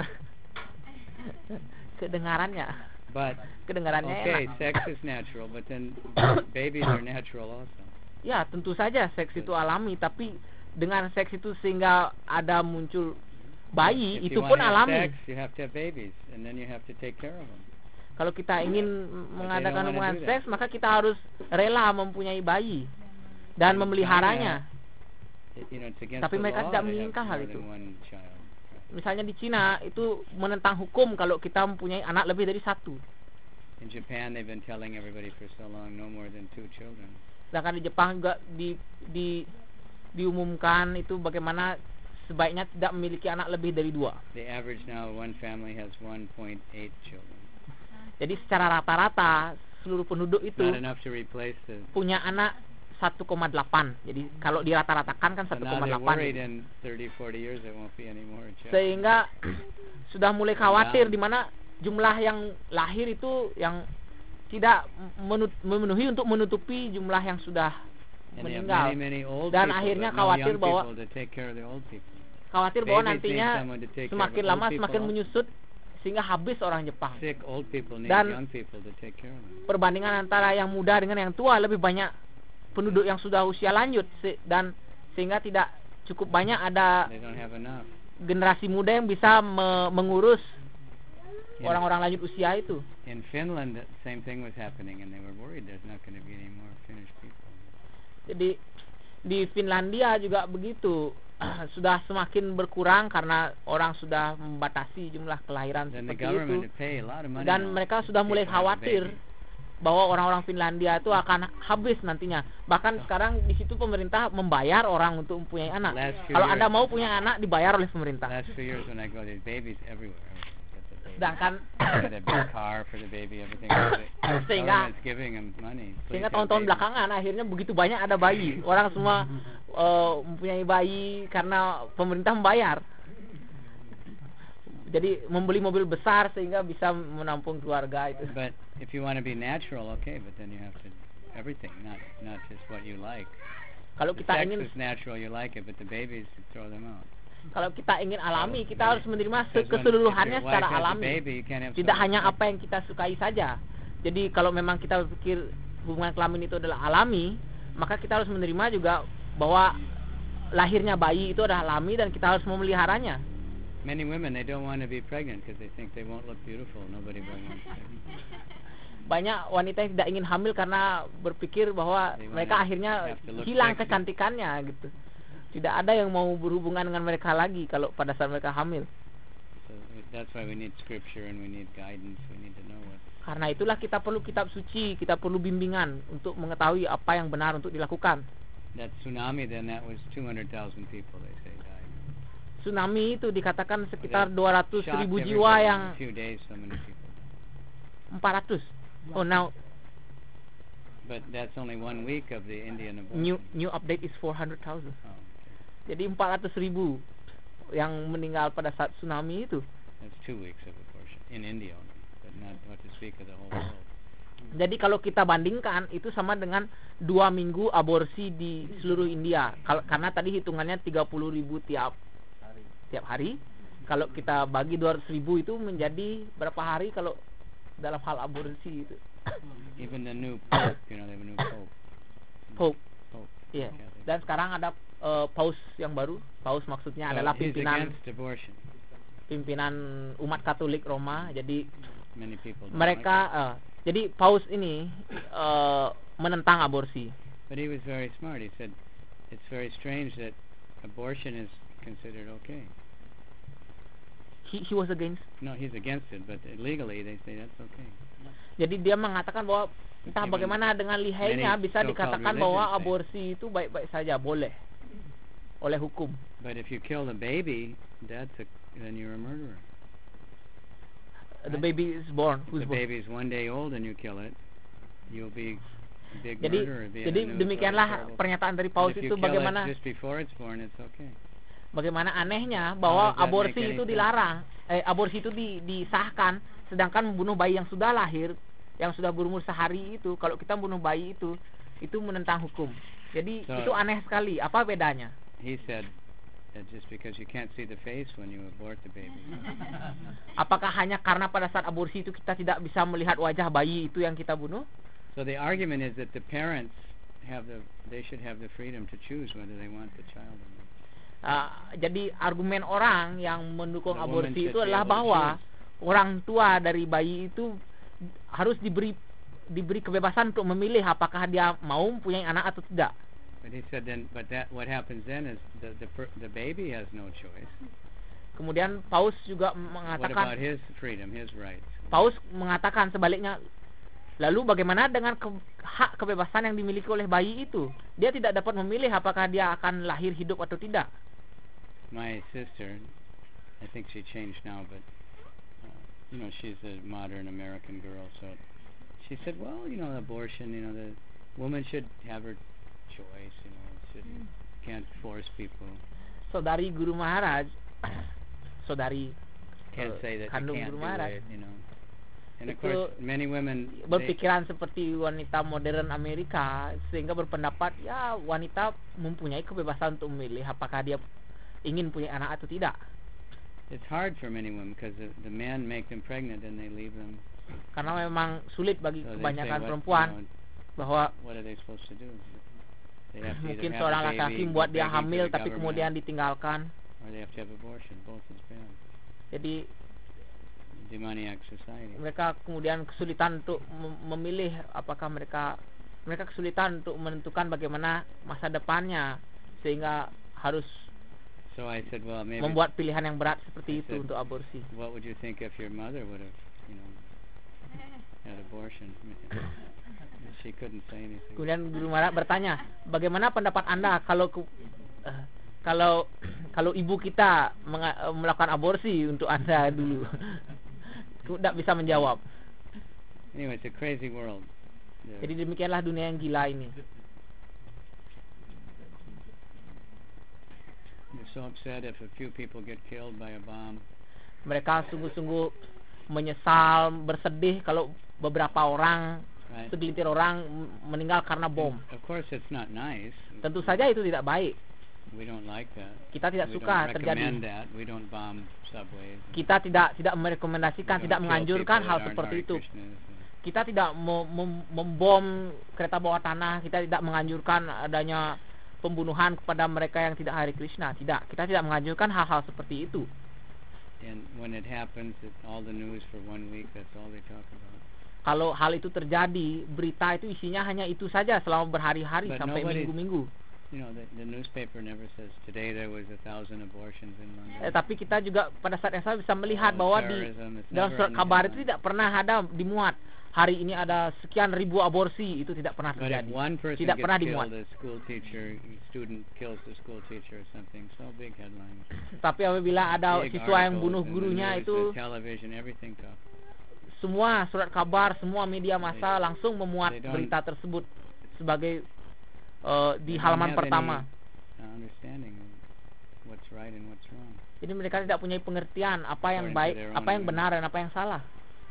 Kedengarannya. argument. But Kedengarannya okay, enak. sex is natural, but then babies are natural also. Ya, tentu saja seks itu alami, tapi dengan seks itu sehingga ada muncul bayi, If itu you pun want to have alami. sex, you have to have babies, and then you have to take care of them. Kalau kita ingin mengadakan wanna hubungan do that. seks, maka kita harus rela mempunyai bayi dan In memeliharanya. It- you know, it's against Tapi the mereka law tidak to have menginginkan hal more itu. than one child. Misalnya di Cina itu menentang hukum kalau kita mempunyai anak lebih dari satu. In Japan, they've been telling everybody for so long, no more than two children. Sedangkan di Jepang juga di di diumumkan itu bagaimana sebaiknya tidak memiliki anak lebih dari dua. The average now, one family has one point eight children. Jadi secara rata-rata seluruh penduduk itu Not enough to replace the. punya anak satu koma delapan. Jadi kalau dirata-ratakan kan So satu now koma they're delapan. worried in thirty, forty years there won't be any more children. Sehingga sudah mulai khawatir Down. di mana jumlah yang lahir itu yang tidak menut- memenuhi untuk menutupi jumlah yang sudah And they have meninggal. many, many old Dan people, akhirnya but no khawatir young bahwa- people to take care of the old people. Khawatir bahwa Babies nantinya need someone to take care of semakin old lama people semakin also. menyusut sehingga habis orang Jepang. Sick old people need Dan- young people to take care of them. Perbandingan antara yang muda dengan yang tua lebih banyak penduduk yang sudah usia lanjut se- dan sehingga tidak cukup banyak ada They don't have enough. generasi muda yang bisa me- mengurus In, orang-orang lanjut usia itu. in Finland, the same thing was happening, and they were worried there's not going to be any more Finnish people. Jadi di Finlandia juga begitu. Sudah semakin berkurang karena orang sudah membatasi jumlah kelahiran Then the seperti itu. government would pay a lot of money. Dan now mereka if sudah mulai people have a khawatir baby. bahwa orang-orang Finlandia itu akan habis nantinya. Bahkan sekarang di situ pemerintah membayar orang untuk mempunyai anak. Last few Kalau years- Anda mau punya anak dibayar oleh pemerintah. Last few years when I go, there's babies everywhere. Sedangkan Get a big car for the baby, everything. The Sehingga- government's giving them money. Please sehingga have tahun-tahun babies. belakangan akhirnya begitu banyak ada bayi. Orang semua eh, mempunyai bayi karena pemerintah membayar. Jadi membeli mobil besar sehingga bisa menampung keluarga itu. But if you want to be natural, okay, but then you have to everything, not not just what you like. Kalau The kita sex ingin is natural, you like it, but the babies, you throw them out. kalau kita ingin alami, kita harus menerima Because when- if keseluruhannya your wife secara has a alami. baby, you can't have Tidak someone hanya else. apa yang kita sukai saja. Jadi kalau memang kita berpikir hubungan kelamin itu adalah alami, maka kita harus menerima juga bahwa lahirnya bayi itu adalah alami dan kita harus memeliharanya. Many women, they don't want to be pregnant because they think they won't look beautiful. Nobody really wants to. Banyak wanita yang tidak ingin hamil karena berpikir bahwa They wanna mereka akhirnya have to look hilang sexy. kecantikannya gitu. Tidak ada yang mau berhubungan dengan mereka lagi kalau pada saat mereka hamil. So that's why we need scripture and we need guidance. We need to know what. Karena itulah kita perlu kitab suci, kita perlu bimbingan untuk mengetahui apa yang benar untuk dilakukan. That tsunami, then that was two hundred thousand people, they say, died. Tsunami itu dikatakan sekitar That dua ratus shocked ribu everybody. jiwa In yang a few days, so many people died. empat ratus. Oh, now But that's only one week of the Indian abortion. new new update is four hundred thousand. Oh, Jadi empat ratus ribu yang meninggal pada saat tsunami itu. that's two weeks of abortion in India only, but not what to speak of the whole world. Jadi kalau kita bandingkan itu sama dengan dua minggu aborsi di seluruh India. Kalau karena tadi hitungannya tiga puluh ribu tiap tiap hari. Kalau kita bagi dua ratus ribu itu menjadi berapa hari kalau dalam hal aborsi itu? Even the new pope, you know, they have a new pope. Pope. Pope. Iya. Catholic. Dan sekarang ada eh, paus yang baru. Paus maksudnya So adalah he's pimpinan against abortion. pimpinan umat Katolik Roma. Jadi Many people don't mereka like it. eh, jadi paus ini eh, menentang aborsi. But he was very smart. He said, it's very strange that abortion is considered okay. He, he was against. No, he's against it, but legally they say that's okay. Jadi dia mengatakan bahwa entah Even bagaimana dengan lihainya many bisa so-called dikatakan religions bahwa say. aborsi itu baik-baik saja boleh oleh hukum. But if you kill the baby, that's a, then you're a murderer. The Right. baby is born. If Who's the born? baby is one day old and you kill it, you'll be a big Jadi murderer. Be in jadi the news, demikianlah all terrible. pernyataan dari But paus if itu you kill bagaimana it just before it's born, it's okay. bagaimana anehnya bahwa How does that aborsi make any itu sense? dilarang, eh, aborsi itu di, disahkan, sedangkan membunuh bayi yang sudah lahir, yang sudah berumur sehari itu, kalau kita membunuh bayi itu, itu menentang hukum. Jadi So- itu aneh sekali. Apa bedanya? He said that just because you can't see the face when you abort the baby. Apakah hanya karena pada saat aborsi itu kita tidak bisa melihat wajah bayi itu yang kita bunuh? So the argument is that the parents have the they should have the freedom to choose whether they want the child or not. Uh, jadi argumen orang yang mendukung The woman aborsi should itu be adalah able to bahwa choose. orang tua dari bayi itu harus diberi diberi kebebasan untuk memilih apakah dia mau mempunyai anak atau tidak. But he said then, but that what happens then is the the per, the baby has no choice. Kemudian Paus juga What mengatakan about his freedom, his rights? Paus mengatakan sebaliknya, lalu bagaimana dengan ke, hak kebebasan yang dimiliki oleh bayi itu? Dia tidak dapat memilih apakah dia akan lahir hidup atau tidak. My sister, I think she changed now, but uh, you know, she's a modern American girl, so she said, well, you know, abortion, you know, the woman should have her choice, you know, should, can't force people, Saudari Guru Maharaj, saudari can't uh, say that you kandung can't Guru do Maharaj, it, you know. And of Itu course, many women, they, berpikiran seperti wanita modern Amerika, sehingga berpendapat ya wanita mempunyai kebebasan untuk memilih apakah dia ingin punya anak atau tidak. it's hard for many women because the, the men make them pregnant and they leave them. Karena memang sulit bagi So they say, kebanyakan what, perempuan you know, bahwa what are they supposed to do? They have to either mungkin have seorang a laki-laki baby, membuat dia begging hamil for the tapi government, kemudian ditinggalkan. or they have to have abortion. Both is bad. Jadi Demoniac society. mereka kemudian kesulitan untuk mem- memilih apakah mereka mereka kesulitan untuk menentukan bagaimana masa depannya, sehingga harus So I said, well, maybe. membuat pilihan yang berat I seperti itu said, untuk aborsi. What would you think if your mother would have, you know, had abortion. She couldn't say anything. Kemudian Guru Maharaj bertanya, bagaimana pendapat Anda kalau ke, uh, kalau kalau ibu kita menga- melakukan aborsi untuk Anda dulu? Tidak bisa menjawab. Anyway, it's a crazy world. The- Jadi demikianlah dunia yang gila ini. You're so upset if a few people get killed by a bomb. Mereka sungguh-sungguh menyesal, bersedih kalau beberapa orang, Right. segelintir orang m- meninggal karena bom. Of course, it's not nice. Tentu saja itu tidak baik. We don't like that. Kita tidak we suka don't terjadi. recommend that. We don't bomb subways. Kita tidak tidak merekomendasikan, We tidak don't kill menganjurkan people hal that aren't seperti Hare itu. Krishnas. Kita tidak mem- mem- membom kereta bawah tanah. Kita tidak menganjurkan adanya pembunuhan kepada mereka yang tidak Hare Krishna. Tidak. Kita tidak menganjurkan hal-hal seperti itu. And when it happens, it, all the news for one week, that's all they talk about. Kalau hal itu terjadi, berita itu isinya hanya itu saja selama berhari-hari But sampai nobody- minggu-minggu. You know, the, the newspaper never says, today there was a thousand abortions in London. Eh, tapi kita juga pada saat yang sama bisa melihat Oh, bahwa di terrorism is dalam never surat in the kabar itu headline. tidak pernah ada dimuat hari ini ada sekian ribu aborsi, itu tidak pernah But if terjadi. one person Tidak gets pernah dimuat. killed, a school teacher, student kills the school teacher or something, so big headlines. Tapi apabila ada Big siswa yang articles bunuh in the gurunya news, itu, the television, everything talk. semua surat kabar, semua media massa langsung memuat they don't- berita tersebut sebagai eh, di They don't halaman have pertama. any, uh, understanding of what's right and what's wrong. Jadi mereka tidak punya pengertian apa yang According to baik, their apa own yang way. benar dan apa yang salah.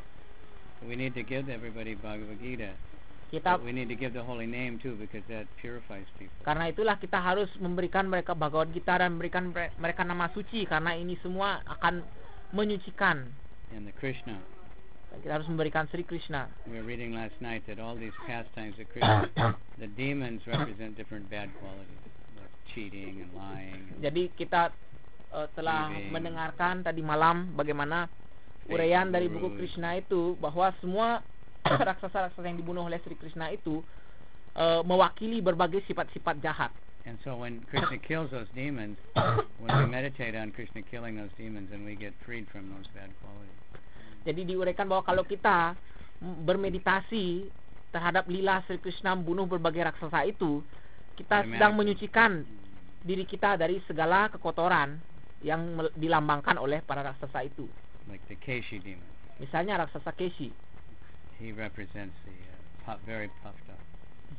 We need to give everybody Bhagavad Gita. Kita But we need to give the holy name too, because that purifies people. karena itulah kita harus memberikan mereka Bhagavad Gita dan memberikan mere- mereka nama suci karena ini semua akan menyucikan. And the Krishna. Kita harus memberikan Sri Krishna. We were reading last night that all these pastimes of Krishna, the demons represent different bad qualities, like cheating and lying. And Jadi kita eh, telah Giving. mendengarkan tadi malam bagaimana uraian dari buku gurus. Krishna itu bahwa semua raksasa-raksasa yang dibunuh oleh Sri Krishna itu eh, mewakili berbagai sifat-sifat jahat. And so when Krishna kills those demons, when we meditate on Krishna killing those demons, then we get freed from those bad qualities. Jadi diuraikan bahwa kalau kita m- bermeditasi terhadap lila Sri Krishna membunuh berbagai raksasa itu, kita sedang menyucikan diri kita dari segala kekotoran yang mel- dilambangkan oleh para raksasa itu. Like the Keshi demon. Misalnya raksasa Keshi. He represents the uh, puff, very puffed up.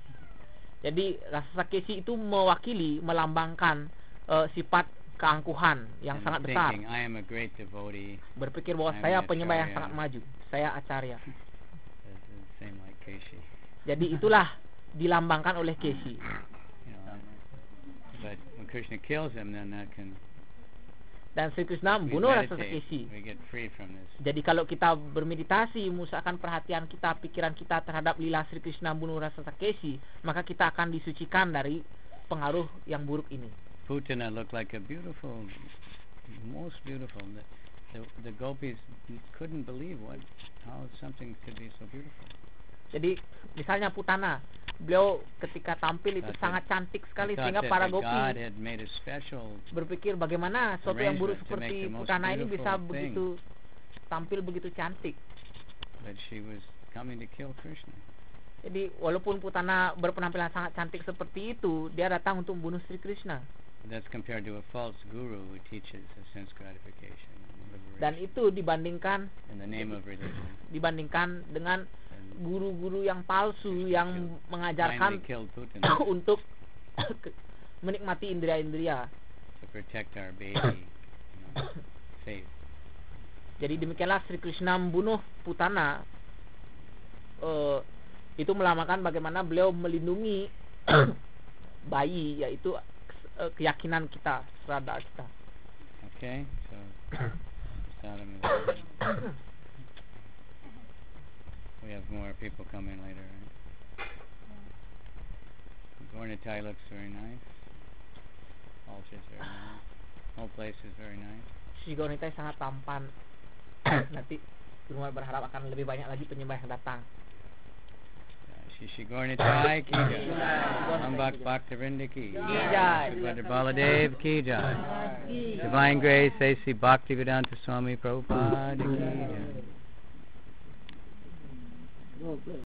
Jadi raksasa Keshi itu mewakili, melambangkan eh, sifat keangkuhan yang and sangat besar. thinking, I am a great devotee. Berpikir bahwa I'm saya an penyembah yang acharya. sangat maju. Saya acarya. That's the same like Keshi. Jadi itulah dilambangkan oleh Keshi. You know, but when Krishna kills him, then that can Dan Sri Krishna we membunuh raksasa meditate, Keshi. we get free from this. Jadi kalau kita bermeditasi, memusatkan perhatian kita, pikiran kita terhadap lila Sri Krishna membunuh raksasa Keshi, maka kita akan disucikan dari pengaruh yang buruk ini. Putana looked like a beautiful, most beautiful. The, the, the gopis couldn't believe what, how something could be so beautiful. Jadi misalnya Putana, beliau ketika tampil itu Thought sangat that- cantik sekali They thought sehingga that para the God gopi had made a special berpikir bagaimana sesuatu yang buruk arrangement to make seperti the most Putana ini bisa beautiful begitu tampil begitu cantik. that she was coming to kill Krishna. Jadi walaupun Putana berpenampilan sangat cantik seperti itu, dia datang untuk membunuh Sri Krishna. That's compared to a false guru who teaches a sense gratification and Dan liberation itu dibandingkan in the name of religion. dibandingkan dengan And guru-guru yang palsu yang finally mengajarkan killed Putana untuk menikmati indria-indria. to protect our baby, you know, faith. Jadi demikianlah Sri Krishna membunuh Putana. Eh, itu melambangkan bagaimana beliau melindungi bayi, yaitu eh, keyakinan kita, serada kita. Okay, so Saddam is we have more people coming later, right? Gornitai looks very nice. Altar is very nice. Whole place is very nice. Shigonitai sangat tampan. Nanti rumah berharap akan lebih banyak lagi penyembah yang datang. Shishi Gornitai ki jai. Ambak Bhaktivinoda ki jai. Subhadra Baladev ki jai. Divine Grace A C Bhaktivedanta Swami Prabhupada ki jai. ngobrol